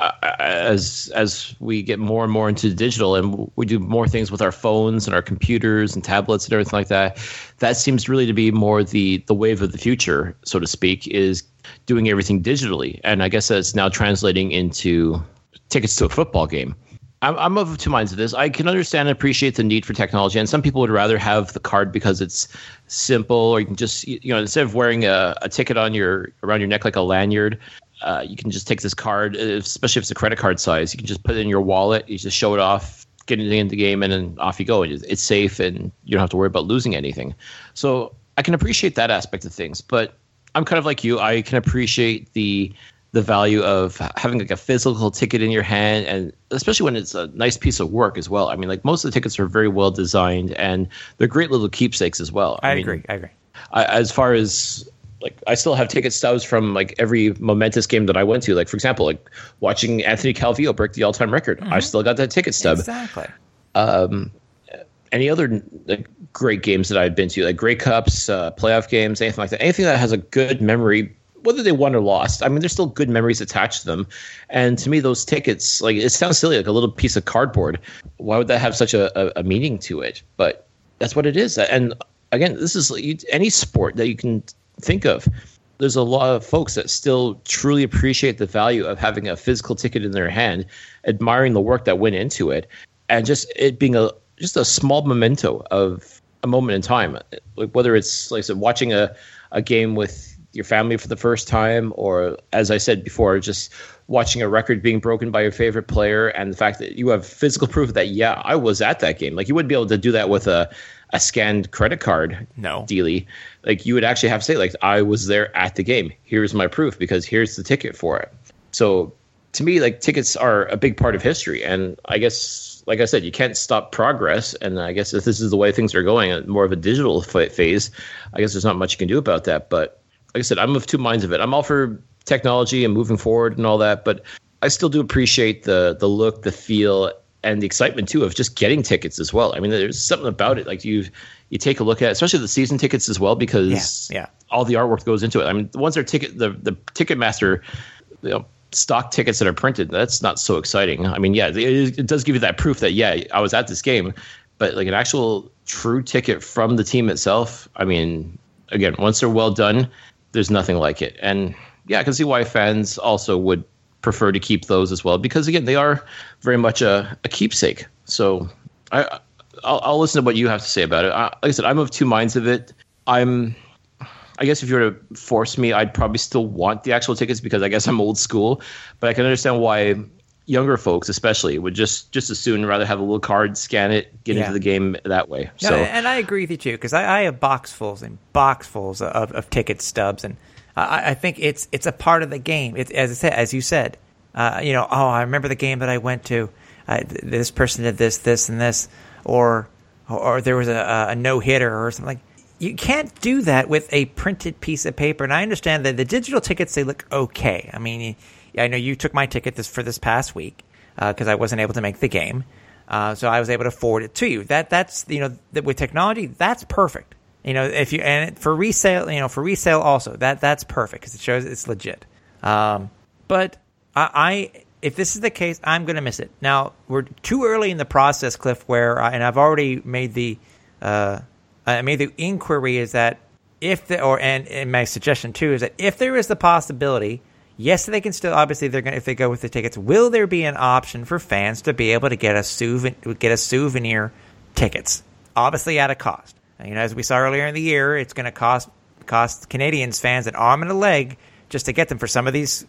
as we get more and more into digital and we do more things with our phones and our computers and tablets and everything like that, that seems really to be more the wave of the future, so to speak, is doing everything digitally. And I guess that's now translating into tickets to a football game. I'm of two minds of this. I can understand and appreciate the need for technology, and some people would rather have the card because it's simple, or you can just, instead of wearing a ticket around your neck like a lanyard, you can just take this card, especially if it's a credit card size. You can just put it in your wallet, you just show it off, get it into the game, and then off you go. It's safe, and you don't have to worry about losing anything. So I can appreciate that aspect of things, but I'm kind of like you. I can appreciate the value of having like a physical ticket in your hand, and especially when it's a nice piece of work as well. I mean, like most of the tickets are very well designed, and they're great little keepsakes as well. I agree. As far as like, I still have ticket stubs from like every momentous game that I went to. Like, for example, like watching Anthony Calvillo break the all-time record. Mm-hmm. I still got that ticket stub. Exactly. Any other like great games that I've been to, like Grey Cups, playoff games, anything like that. Anything that has a good memory, whether they won or lost, I mean, there's still good memories attached to them. And to me, those tickets, like, it sounds silly, like a little piece of cardboard. Why would that have such a meaning to it? But that's what it is. And again, this is any sport that you can think of. There's a lot of folks that still truly appreciate the value of having a physical ticket in their hand, admiring the work that went into it, and just it being just a small memento of a moment in time. Like, whether it's, like I said, watching a game with your family for the first time, or, as I said before, just watching a record being broken by your favorite player, and the fact that you have physical proof that, yeah, I was at that game. Like, you wouldn't be able to do that with a scanned credit card dealie. Like, you would actually have to say, like, I was there at the game. Here's my proof, because here's the ticket for it. So to me, like, tickets are a big part of history. And I guess, like I said, you can't stop progress. And I guess if this is the way things are going, more of a digital phase, I guess there's not much you can do about that. But like I said, I'm of two minds of it. I'm all for technology and moving forward and all that, but I still do appreciate the look, the feel, and the excitement too of just getting tickets as well. I mean, there's something about it. Like, you take a look at it, especially the season tickets as well, because all the artwork goes into it. I mean, the ones that are the Ticketmaster, stock tickets that are printed, that's not so exciting. I mean, it does give you that proof that, yeah, I was at this game, but like an actual true ticket from the team itself, I mean, again, once they're well done, there's nothing like it. And yeah, I can see why fans also would prefer to keep those as well, because again, they are very much a keepsake. So I'll listen to what you have to say about it. Like I said, I'm of two minds of it. I guess if you were to force me, I'd probably still want the actual tickets, because I guess I'm old school, but I can understand why younger folks especially would just as soon rather have a little card, scan it, get into the game that way. No, so, and I agree with you too, because I have boxfuls and boxfuls of ticket stubs, and I think it's a part of the game. It's, as you said, I remember the game that I went to. This person did this, and this, or there was a no hitter or something. Like, you can't do that with a printed piece of paper. And I understand that the digital tickets, they look okay. I mean, I know you took my ticket for this past week because I wasn't able to make the game, so I was able to forward it to you. That's with technology, that's perfect. For resale also, that's perfect because it shows it's legit. But if this is the case, I'm going to miss it. Now, we're too early in the process, Cliff, and I've already made the inquiry is that and my suggestion too is that if there is the possibility, yes, they can still, obviously if they go with the tickets, will there be an option for fans to be able to get a souvenir tickets, obviously at a cost. As we saw earlier in the year, it's going to cost Canadians fans an arm and a leg just to get them for some of these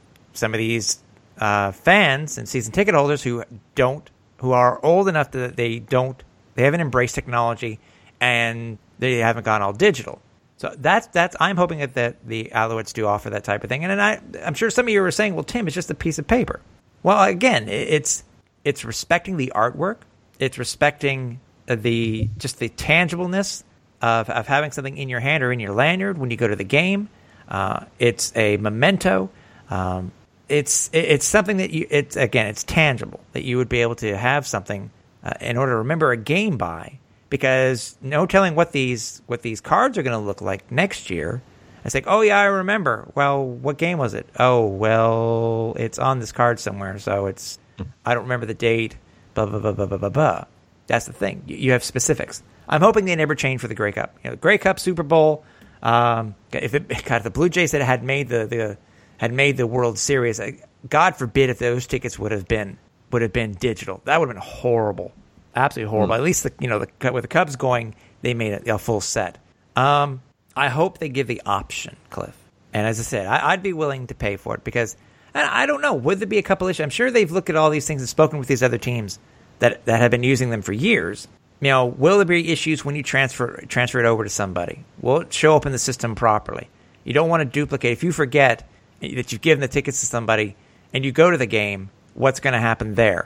fans and season ticket holders who are old enough that they haven't embraced technology and they haven't gone all digital. So that's I'm hoping that the Alouettes do offer that type of thing. And I'm sure some of you were saying, well, Tim, it's just a piece of paper. Well, again, it's respecting the artwork. It's respecting the tangibleness of having something in your hand or in your lanyard when you go to the game. It's a memento. It's something that it's tangible, that you would be able to have something in order to remember a game by. Because no telling what these cards are going to look like next year. It's like, oh yeah, I remember. Well, what game was it? Oh, well, it's on this card somewhere, so I don't remember the date. Blah blah blah blah blah blah blah. That's the thing. You have specifics. I'm hoping they never change for the Grey Cup. Grey Cup, Super Bowl. If the Blue Jays had made the World Series, God forbid if those tickets would have been digital. That would have been horrible, absolutely horrible. At least with the Cubs going, they made a full set. I hope they give the option, Cliff. And as I said, I'd be willing to pay for it because I don't know. Would there be a couple issues? I'm sure they've looked at all these things and spoken with these other teams that have been using them for years. Will there be issues when you transfer it over to somebody? Will it show up in the system properly? You don't want to duplicate. If you forget that you've given the tickets to somebody and you go to the game, what's going to happen there?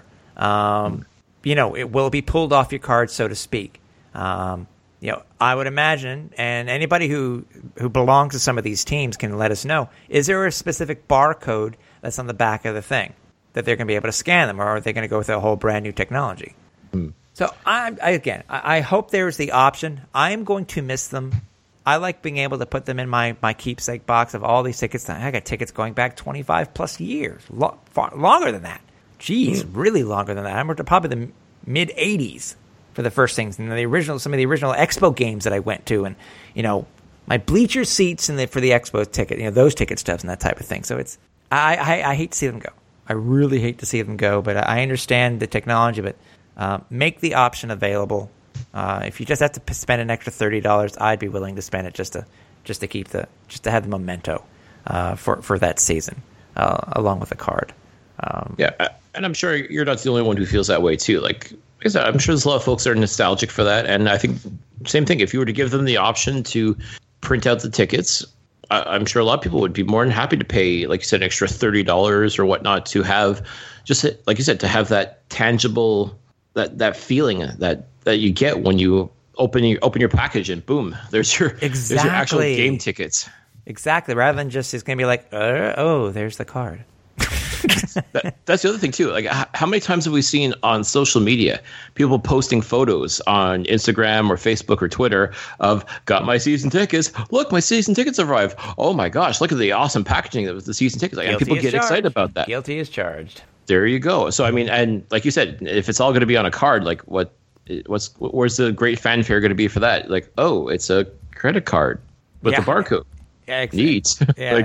It will be pulled off your card, so to speak. I would imagine, and anybody who belongs to some of these teams can let us know, is there a specific barcode that's on the back of the thing that they're going to be able to scan them, or are they going to go with a whole brand new technology? So I hope there's the option. I'm going to miss them. I like being able to put them in my keepsake box of all these tickets. I got tickets going back 25 plus years, far longer than that. Jeez, really longer than that. I'm probably the mid 80s for the first things, and some of the original Expo games that I went to, and my bleacher seats for the Expo ticket, those ticket stubs and that type of thing. So I hate to see them go. I really hate to see them go, but I understand the technology. But make the option available. If you just have to spend an extra $30, I'd be willing to spend it just to have the memento for that season along with the card. And I'm sure you're not the only one who feels that way too. Like I said, I'm sure there's a lot of folks that are nostalgic for that, and I think same thing. If you were to give them the option to print out the tickets, I'm sure a lot of people would be more than happy to pay, like you said, an extra $30 or whatnot to have, just like you said, to have that tangible, that feeling that you get when you open your package and boom, there's your actual game tickets. Exactly. Rather than just it's going to be like, there's the card. That's the other thing too. Like, how many times have we seen on social media people posting photos on Instagram or Facebook or Twitter of got my season tickets? Look, my season tickets arrived. Oh my gosh, look at the awesome packaging that was the season tickets. Like, and people get excited about that. Guilty as charged. There you go. So I mean, and like you said, if it's all going to be on a card, like where's the great fanfare going to be for that? Like, oh, it's a credit card with the barcode. Yeah, exactly. Neat.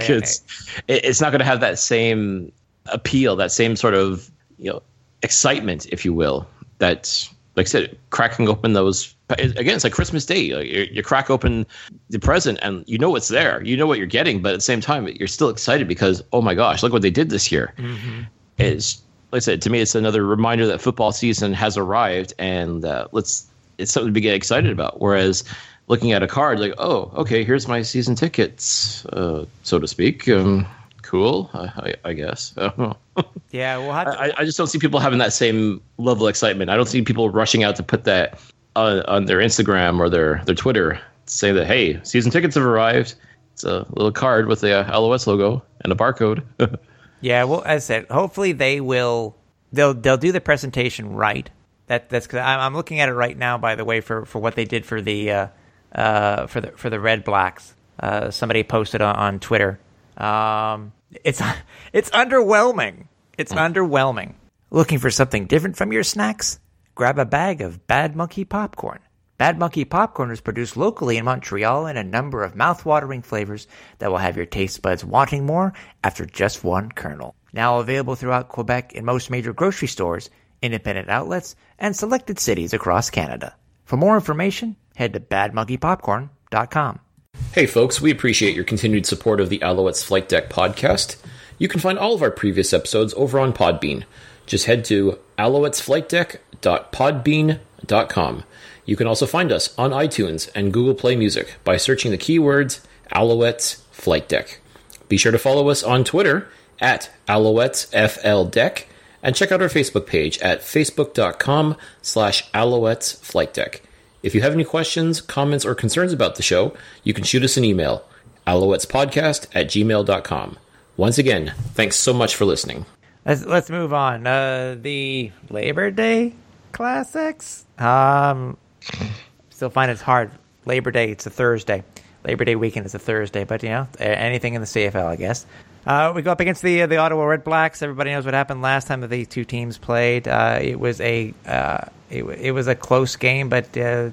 It's not going to have that same appeal, that same sort of excitement, if you will. That's, like I said, cracking open those. Again, it's like Christmas Day. Like you crack open the present, and you know what's there. You know what you're getting, but at the same time, you're still excited because, oh my gosh, look what they did this year. Mm-hmm. It's, like I said, to me, it's another reminder that football season has arrived, and it's something to get excited about. Whereas looking at a card, like, oh, okay, here's my season tickets, so to speak. Cool, I guess. Yeah, we'll have to. I just don't see people having that same level of excitement. I don't see people rushing out to put that on their Instagram or their Twitter, saying that, hey, season tickets have arrived. It's a little card with the LOS logo and a barcode. Yeah, well, as I said, hopefully they'll do the presentation right. That's because I'm looking at it right now. By the way, for what they did for the Red Blacks, somebody posted on Twitter. It's underwhelming. It's underwhelming. Looking for something different from your snacks? Grab a bag of Bad Monkey Popcorn. Bad Monkey Popcorn is produced locally in Montreal in a number of mouth-watering flavors that will have your taste buds wanting more after just one kernel. Now available throughout Quebec in most major grocery stores, independent outlets, and selected cities across Canada. For more information, head to badmonkeypopcorn.com. Hey folks, we appreciate your continued support of the Alouettes Flight Deck podcast. You can find all of our previous episodes over on Podbean. Just head to alouettesflightdeck.podbean.com. You can also find us on iTunes and Google Play Music by searching the keywords Alouettes Flight Deck. Be sure to follow us on Twitter at AlouettesFLDeck and check out our Facebook page at facebook.com/AlouettesFlightDeck. If you have any questions, comments, or concerns about the show, you can shoot us an email, alouettespodcast@gmail.com. Once again, thanks so much for listening. Let's move on. The Labor Day Classics. Still find it's hard. Labor Day, it's a Thursday. Labor Day weekend is a Thursday, but anything in the CFL, I guess. We go up against the Ottawa Red Blacks. Everybody knows what happened last time that these two teams played. It was a close game, but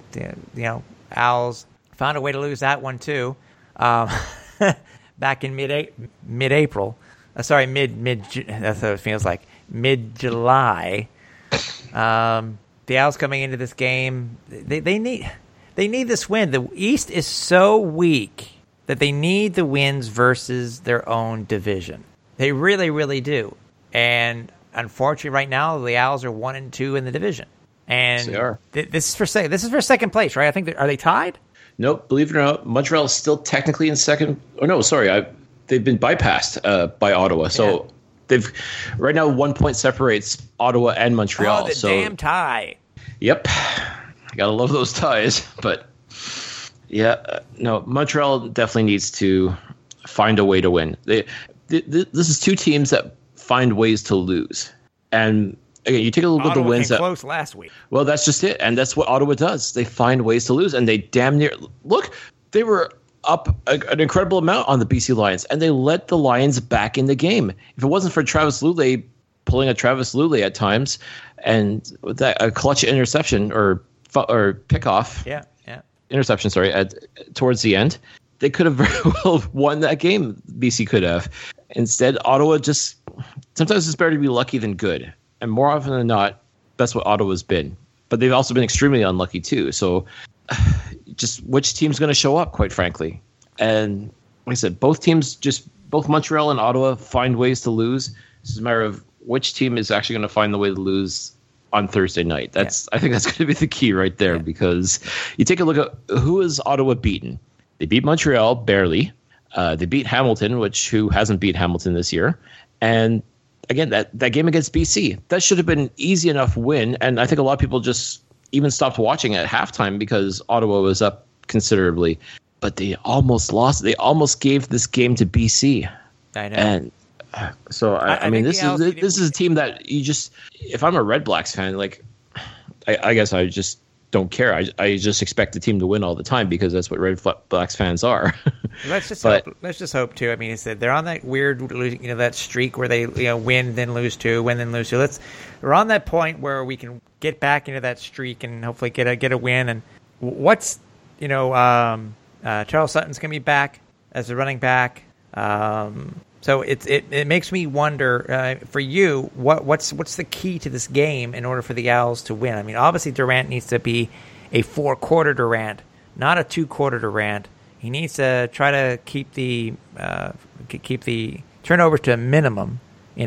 Owls found a way to lose that one too. Back in mid-April, that's what it feels like, mid-July. The Owls coming into this game, they need this win. The East is so weak that they need the wins versus their own division. They really, really do. And unfortunately, right now the Owls are 1-2 in the division. And they are. This is for second place, right? I think are they tied? Nope. Believe it or not, Montreal is still technically in second. Oh no, sorry, they've been bypassed by Ottawa. So they've right now 1 point separates Ottawa and Montreal. Oh, the damn tie. Yep. Gotta love those ties, but. Yeah, no, Montreal definitely needs to find a way to win. This is two teams that find ways to lose. And again, you take a look at the wins that close last week. Well, that's just it. And that's what Ottawa does. They find ways to lose, and they damn near look, they were up an incredible amount on the BC Lions, and they let the Lions back in the game. If it wasn't for Travis Lulay pulling a Travis Lulay at times and with that a clutch interception or pickoff. Yeah. Interception, towards the end, they could have very well won that game. BC could have. Instead, Ottawa sometimes it's better to be lucky than good. And more often than not, that's what Ottawa's been. But they've also been extremely unlucky too. So just which team's going to show up, quite frankly. And like I said, both Montreal and Ottawa find ways to lose. It's a matter of which team is actually going to find the way to lose on Thursday night. I think that's going to be the key right there, because you take a look at who has Ottawa beaten. They beat Montreal barely. They beat Hamilton, who hasn't beat Hamilton this year. And again, that game against BC, that should have been an easy enough win. And I think a lot of people just even stopped watching at halftime because Ottawa was up considerably. But they almost lost. They almost gave this game to BC. I know. And so I mean, this is a team that you just, if I'm a Red Blacks fan, like I guess I just don't care. I just expect the team to win all the time because that's what Red Blacks fans are. Let's just hope too. I mean, they're on that weird, that streak where they win then lose two, win then lose two. We're on that point where we can get back into that streak and hopefully get a win. And what's Charles Sutton's gonna be back as a running back. So it makes me wonder for you what's the key to this game in order for the Owls to win. I mean, obviously Durant needs to be a 4-quarter Durant, not a 2-quarter Durant. He needs to try to keep the turnovers to a minimum.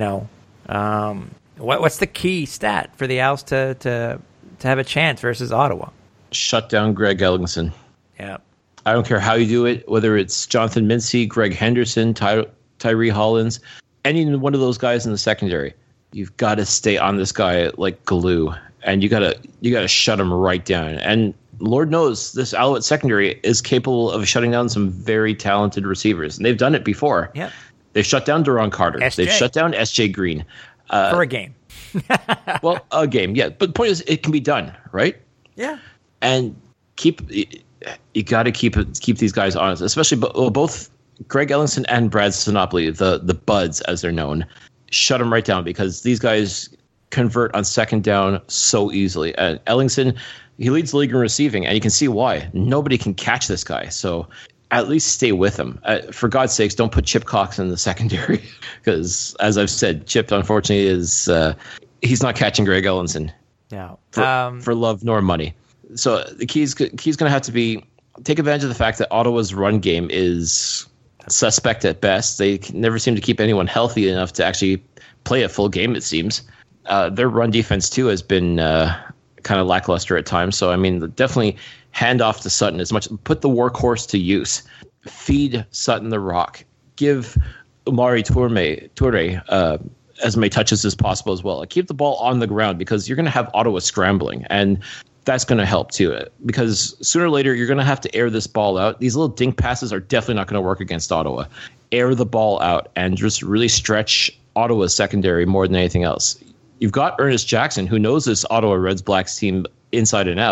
What's the key stat for the Owls to have a chance versus Ottawa? Shut down Greg Ellingson. Yeah, I don't care how you do it, whether it's Jonathan Mincy, Greg Henderson, Tyree Hollins, any one of those guys in the secondary. You've got to stay on this guy like glue, and you gotta shut him right down. And Lord knows this Alouette secondary is capable of shutting down some very talented receivers, and they've done it before. Yeah, they've shut down Duron Carter. SJ. They've shut down SJ Green for a game. Well, a game, yeah. But the point is, it can be done, right? Yeah, and you got to keep these guys honest, especially both Greg Ellingson and Brad Sinopoli, the Buds as they're known. Shut them right down because these guys convert on second down so easily. And Ellingson, he leads the league in receiving, and you can see why. Nobody can catch this guy, so at least stay with him. For God's sakes, don't put Chip Cox in the secondary because, as I've said, Chip unfortunately is he's not catching Greg Ellingson. No, for love nor money. So the key's going to have to be take advantage of the fact that Ottawa's run game is suspect at best. They never seem to keep anyone healthy enough to actually play a full game, it seems. Their run defense, too, has been kind of lackluster at times. So, I mean, definitely hand off to Sutton as much. Put the workhorse to use. Feed Sutton the rock. Give Umari Toure as many touches as possible as well. Keep the ball on the ground because you're going to have Ottawa scrambling. And that's going to help too, because sooner or later you're going to have to air this ball out. These little dink passes are definitely not going to work against Ottawa. Air the ball out and just really stretch Ottawa's secondary more than anything else. You've got Ernest Jackson, who knows this Ottawa Reds Blacks team inside and out.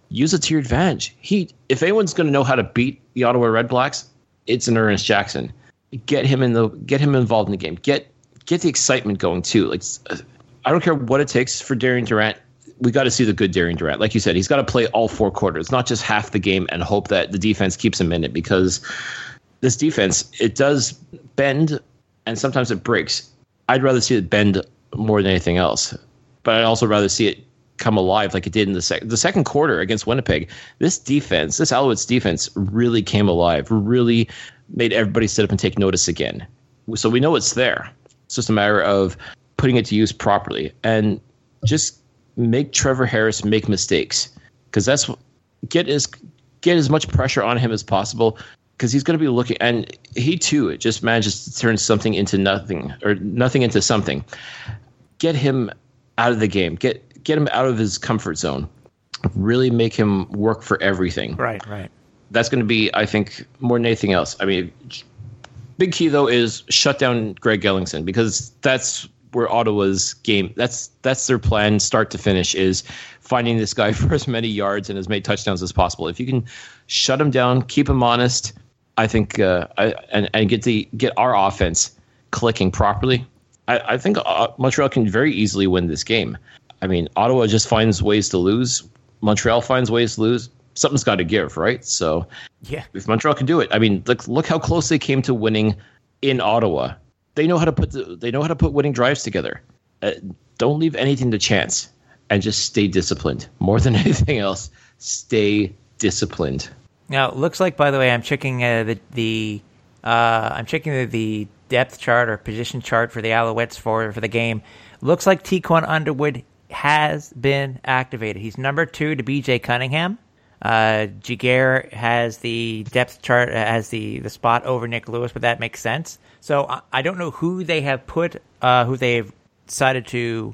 use it to your advantage. If anyone's going to know how to beat the Ottawa Red Blacks, it's an Ernest Jackson. Get him involved in the game. Get the excitement going too. Like, I don't care what it takes for Darian Durant. We got to see the good Darian Durant. Like you said, he's got to play all 4 quarters, not just half the game and hope that the defense keeps him in it, because this defense, it does bend and sometimes it breaks. I'd rather see it bend more than anything else, but I'd also rather see it come alive like it did in the second quarter against Winnipeg. This Alouettes defense really came alive, really made everybody sit up and take notice again. So we know it's there. It's just a matter of putting it to use properly and just make Trevor Harris make mistakes, because that's get as much pressure on him as possible, because he's going to be looking, and he too it just manages to turn something into nothing, or nothing into something. Get him out of the game. Get him out of his comfort zone. Really make him work for everything. Right. That's going to be, I think, more than anything else. I mean, big key though is shut down Greg Ellingson, because that's where Ottawa's game. That's their plan, start to finish, is finding this guy for as many yards and as many touchdowns as possible. If you can shut him down, keep him honest, I think, and get our offense clicking properly, I think Montreal can very easily win this game. I mean, Ottawa just finds ways to lose. Montreal finds ways to lose. Something's got to give, right? So, yeah, if Montreal can do it, I mean, look how close they came to winning in Ottawa. They know how to put winning drives together. Don't leave anything to chance, and just stay disciplined. More than anything else, stay disciplined. Now, it looks like, by the way, I'm checking the depth chart or position chart for the Alouettes for the game. Looks like Tequan Underwood has been activated. He's number 2 to BJ Cunningham. Giguere has the depth chart, has the spot over Nick Lewis, but that makes sense. So I don't know who they have who they've decided to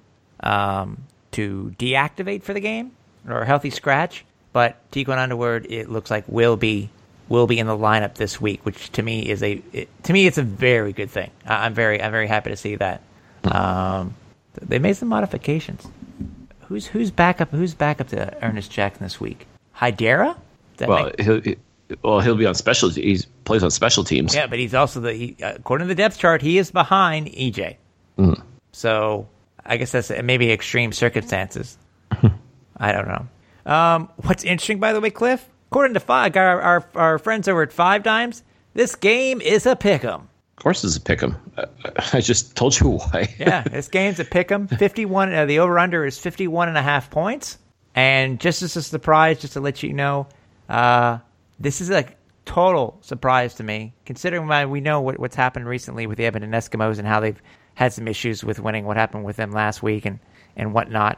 deactivate for the game, or a healthy scratch. But Tequan Underwood, it looks like will be in the lineup this week, which to me it's a very good thing. I'm very happy to see that. They made some modifications. Who's back up to Ernest Jackson this week? Hydera? He'll be on special. He plays on special teams. Yeah, but he's also according to the depth chart, he is behind EJ. Mm. So I guess that's maybe extreme circumstances. I don't know. What's interesting, by the way, Cliff? According to our friends over at Five Dimes, this game is a pick'em. Of course, it's a pick'em. I just told you why. Yeah, this game's a pick'em. 51. The over/under is 51.5 points. And just as a surprise, just to let you know, this is a total surprise to me, considering we know what's happened recently with the Edmonton Eskimos and how they've had some issues with winning, what happened with them last week and whatnot.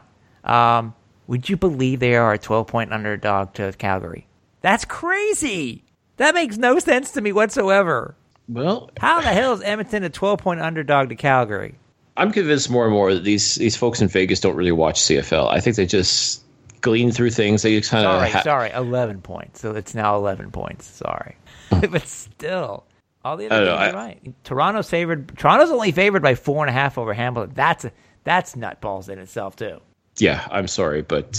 Would you believe they are a 12-point underdog to Calgary? That's crazy. That makes no sense to me whatsoever. Well, how the hell is Edmonton a 12-point underdog to Calgary? I'm convinced more and more that these folks in Vegas don't really watch CFL. I think they just glean through things. They just kind of... Sorry, 11 points. So it's now 11 points. Sorry. But still, all the other games are right. Toronto's only favored by 4.5 over Hamilton. That's nutballs in itself, too. Yeah, I'm sorry, but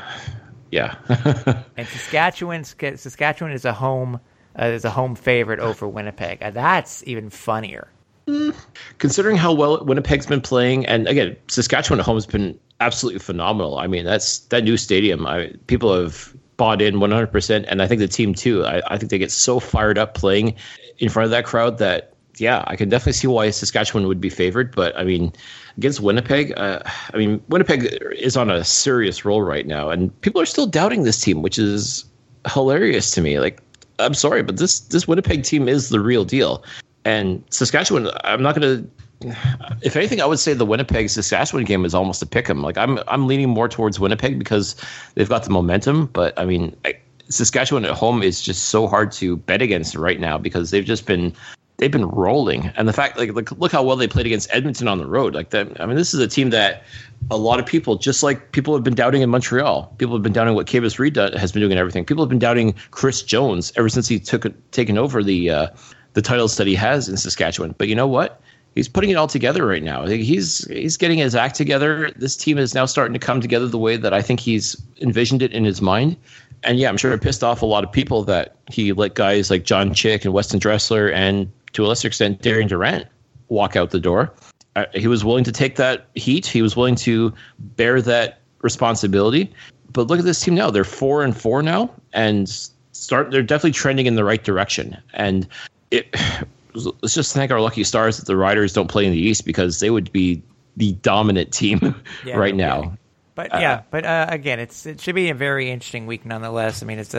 yeah. And Saskatchewan is a home favorite over Winnipeg. That's even funnier. Considering how well Winnipeg's been playing, and again, Saskatchewan at home has been absolutely phenomenal. I mean, that new stadium. People have bought in 100%, and I think the team too. I think they get so fired up playing in front of that crowd that, yeah, I can definitely see why Saskatchewan would be favored. But I mean, against Winnipeg, Winnipeg is on a serious roll right now, and people are still doubting this team, which is hilarious to me. Like, I'm sorry, but this Winnipeg team is the real deal. And Saskatchewan, I'm not going to. If anything, I would say the Winnipeg-Saskatchewan game is almost a pick 'em. Like, I'm leaning more towards Winnipeg because they've got the momentum. But I mean, Saskatchewan at home is just so hard to bet against right now because they've been rolling. And the fact, look how well they played against Edmonton on the road. Like that. I mean, this is a team that a lot of people, just like people have been doubting in Montreal. People have been doubting what Kavis Reed has been doing and everything. People have been doubting Chris Jones ever since he taken over the titles that he has in Saskatchewan. But you know what? He's putting it all together right now. I think he's getting his act together. This team is now starting to come together the way that I think he's envisioned it in his mind. And yeah, I'm sure it pissed off a lot of people that he let guys like John Chick and Weston Dressler and to a lesser extent Darian Durant walk out the door. He was willing to take that heat. He was willing to bear that responsibility. But look at this team now. They're 4-4 now, and they're definitely trending in the right direction. And let's just thank our lucky stars that the Riders don't play in the East, because they would be the dominant team right now. But again, it should be a very interesting week nonetheless. I mean, it's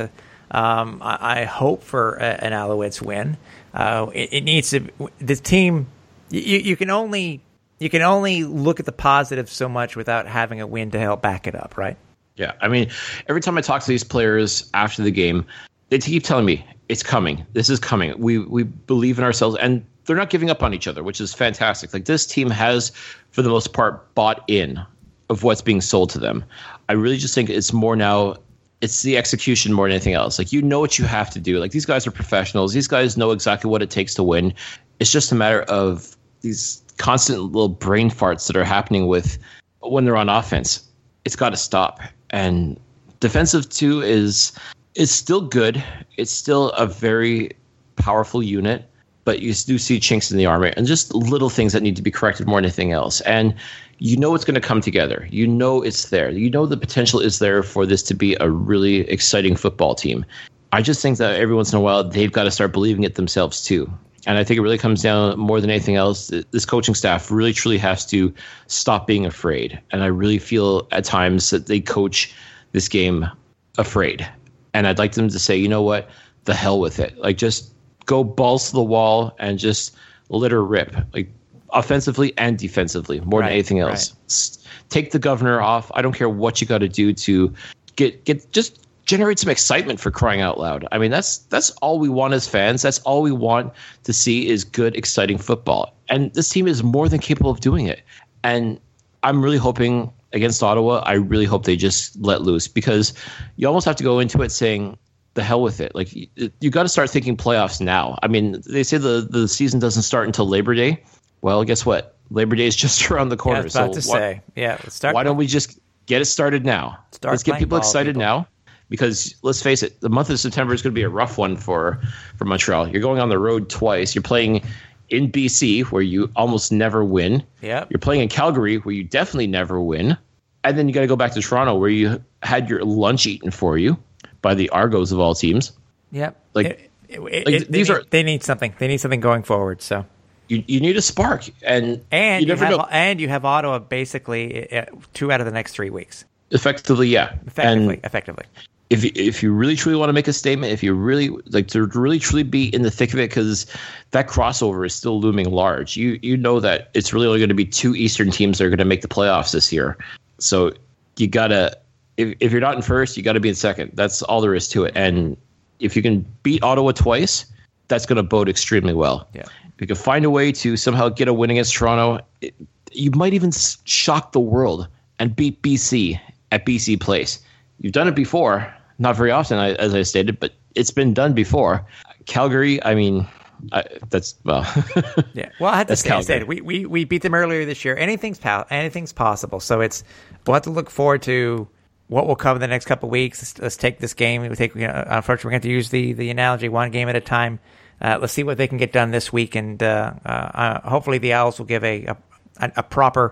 I hope for an Alouettes win. It needs to. This team, you can only look at the positives so much without having a win to help back it up, right? Yeah, I mean, every time I talk to these players after the game, they keep telling me it's coming. This is coming. We believe in ourselves, and they're not giving up on each other, which is fantastic. Like, this team has, for the most part, bought in of what's being sold to them. I really just think it's more now. It's the execution more than anything else. Like, you know what you have to do. Like, these guys are professionals. These guys know exactly what it takes to win. It's just a matter of these constant little brain farts that are happening with when they're on offense. It's got to stop. And defensive too is still good. It's still a very powerful unit, but you do see chinks in the armor and just little things that need to be corrected more than anything else. And you know it's going to come together. You know it's there. You know the potential is there for this to be a really exciting football team. I just think that every once in a while they've got to start believing it themselves too. And I think it really comes down more than anything else. This coaching staff really truly has to stop being afraid. And I really feel at times that they coach this game afraid. And I'd like them to say, you know what, the hell with it. Like, just go balls to the wall and just let her rip. Like, offensively and defensively, more than anything else. Right. Take the governor off. I don't care what you got to do to get just generate some excitement, for crying out loud. I mean, that's all we want as fans. That's all we want to see is good, exciting football. And this team is more than capable of doing it. And I'm really hoping against Ottawa, I really hope they just let loose, because you almost have to go into it saying, the hell with it. Like, you got to start thinking playoffs now. I mean, they say the season doesn't start until Labor Day. Well, guess what? Labor Day is just around the corner. Yeah, I was about to say. Yeah, why don't we just get it started now? Let's get people excited now. Because let's face it, the month of September is going to be a rough one for Montreal. You're going on the road twice. You're playing in BC, where you almost never win. Yep. You're playing in Calgary, where you definitely never win. And then you got to go back to Toronto, where you had your lunch eaten for you by the Argos of all teams. Yep. Like, they need something. They need something going forward. So you need a spark, and you never know. And you have Ottawa basically 2 out of the next 3 weeks. Effectively, yeah. Effectively. If you really truly want to make a statement, if you really like to really truly be in the thick of it, because that crossover is still looming large. You know that it's really only going to be 2 Eastern teams that are going to make the playoffs this year. So you gotta, if you're not in first, you got to be in second. That's all there is to it. And if you can beat Ottawa twice, that's going to bode extremely well. Yeah. If you can find a way to somehow get a win against Toronto, you might even shock the world and beat BC at BC Place. You've done it before. Not very often, as I stated, but it's been done before. Calgary, I mean, that's, well. Yeah. Well, I had to say, we beat them earlier this year. Anything's possible. So we'll have to look forward to what will come in the next couple of weeks. Let's take this game. Unfortunately, we're going to have to use the analogy, one game at a time. Let's see what they can get done this week, and hopefully the Owls will give a proper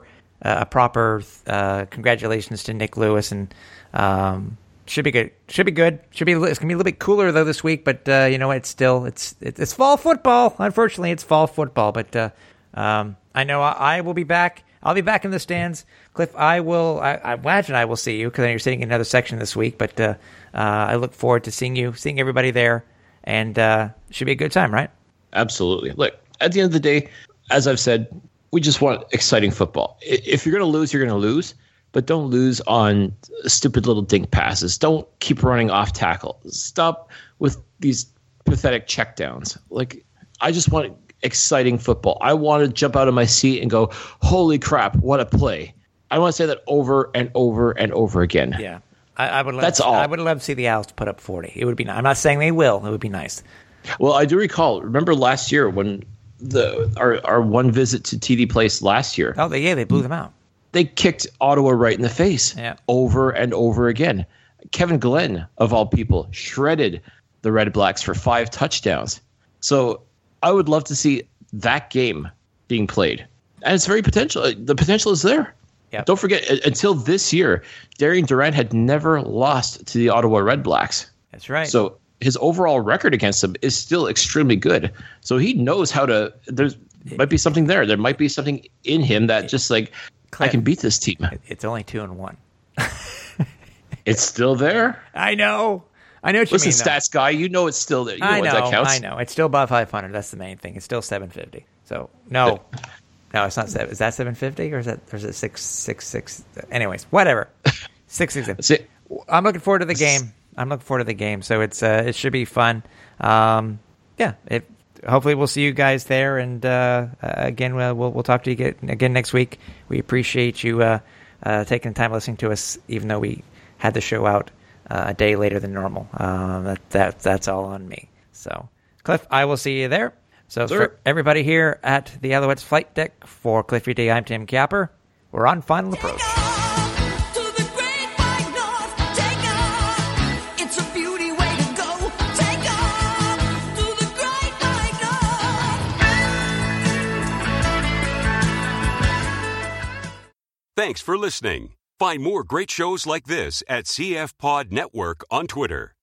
congratulations to Nick Lewis, and should be good. It's gonna be a little bit cooler though this week, but you know, it's fall football. Unfortunately, it's fall football. But I know I will be back. I'll be back in the stands, Cliff. I imagine I will see you, because you're sitting in another section this week. But I look forward to seeing everybody there, and should be a good time, right? Absolutely. Look, at the end of the day, as I've said, we just want exciting football. If you're going to lose, you're going to lose. But don't lose on stupid little dink passes. Don't keep running off tackle. Stop with these pathetic checkdowns. Like, I just want exciting football. I want to jump out of my seat and go, holy crap, what a play. I want to say that over and over and over again. Yeah. I would love That's all. I would love to see the Owls put up 40. It would be nice. I'm not saying they will. It would be nice. Well, I do recall, remember last year when our one visit to TD Place last year. Oh, they blew them out. They kicked Ottawa right in the face, yeah, over and over again. Kevin Glenn, of all people, shredded the Red Blacks for 5 touchdowns. So I would love to see that game being played. And it's very potential. The potential is there. Yep. Don't forget, until this year, Darian Durant had never lost to the Ottawa Red Blacks. That's right. So his overall record against them is still extremely good. So he knows how to. There's might be something there. There might be something in him that just like, Cliff, I can beat this team. It's only 2-1. It's still there. I know what you Listen, mean. stats guy, you know it's still there. You I what that counts. I know. It's still above 500. That's the main thing. It's still 750. So no, it's not 7. Is that 750 or is it 666? Anyways, whatever. 666. I'm looking forward to the game. So it should be fun. Hopefully we'll see you guys there. And again, we'll talk to you again next week. We appreciate you taking the time listening to us, even though we had the show out a day later than normal. That's all on me. So, Cliff, I will see you there. So, for everybody here at the Alouettes Flight Deck, for Cliffy D, I'm Tim Capper. We're on Final Approach. Thanks for listening. Find more great shows like this at CF Pod Network on Twitter.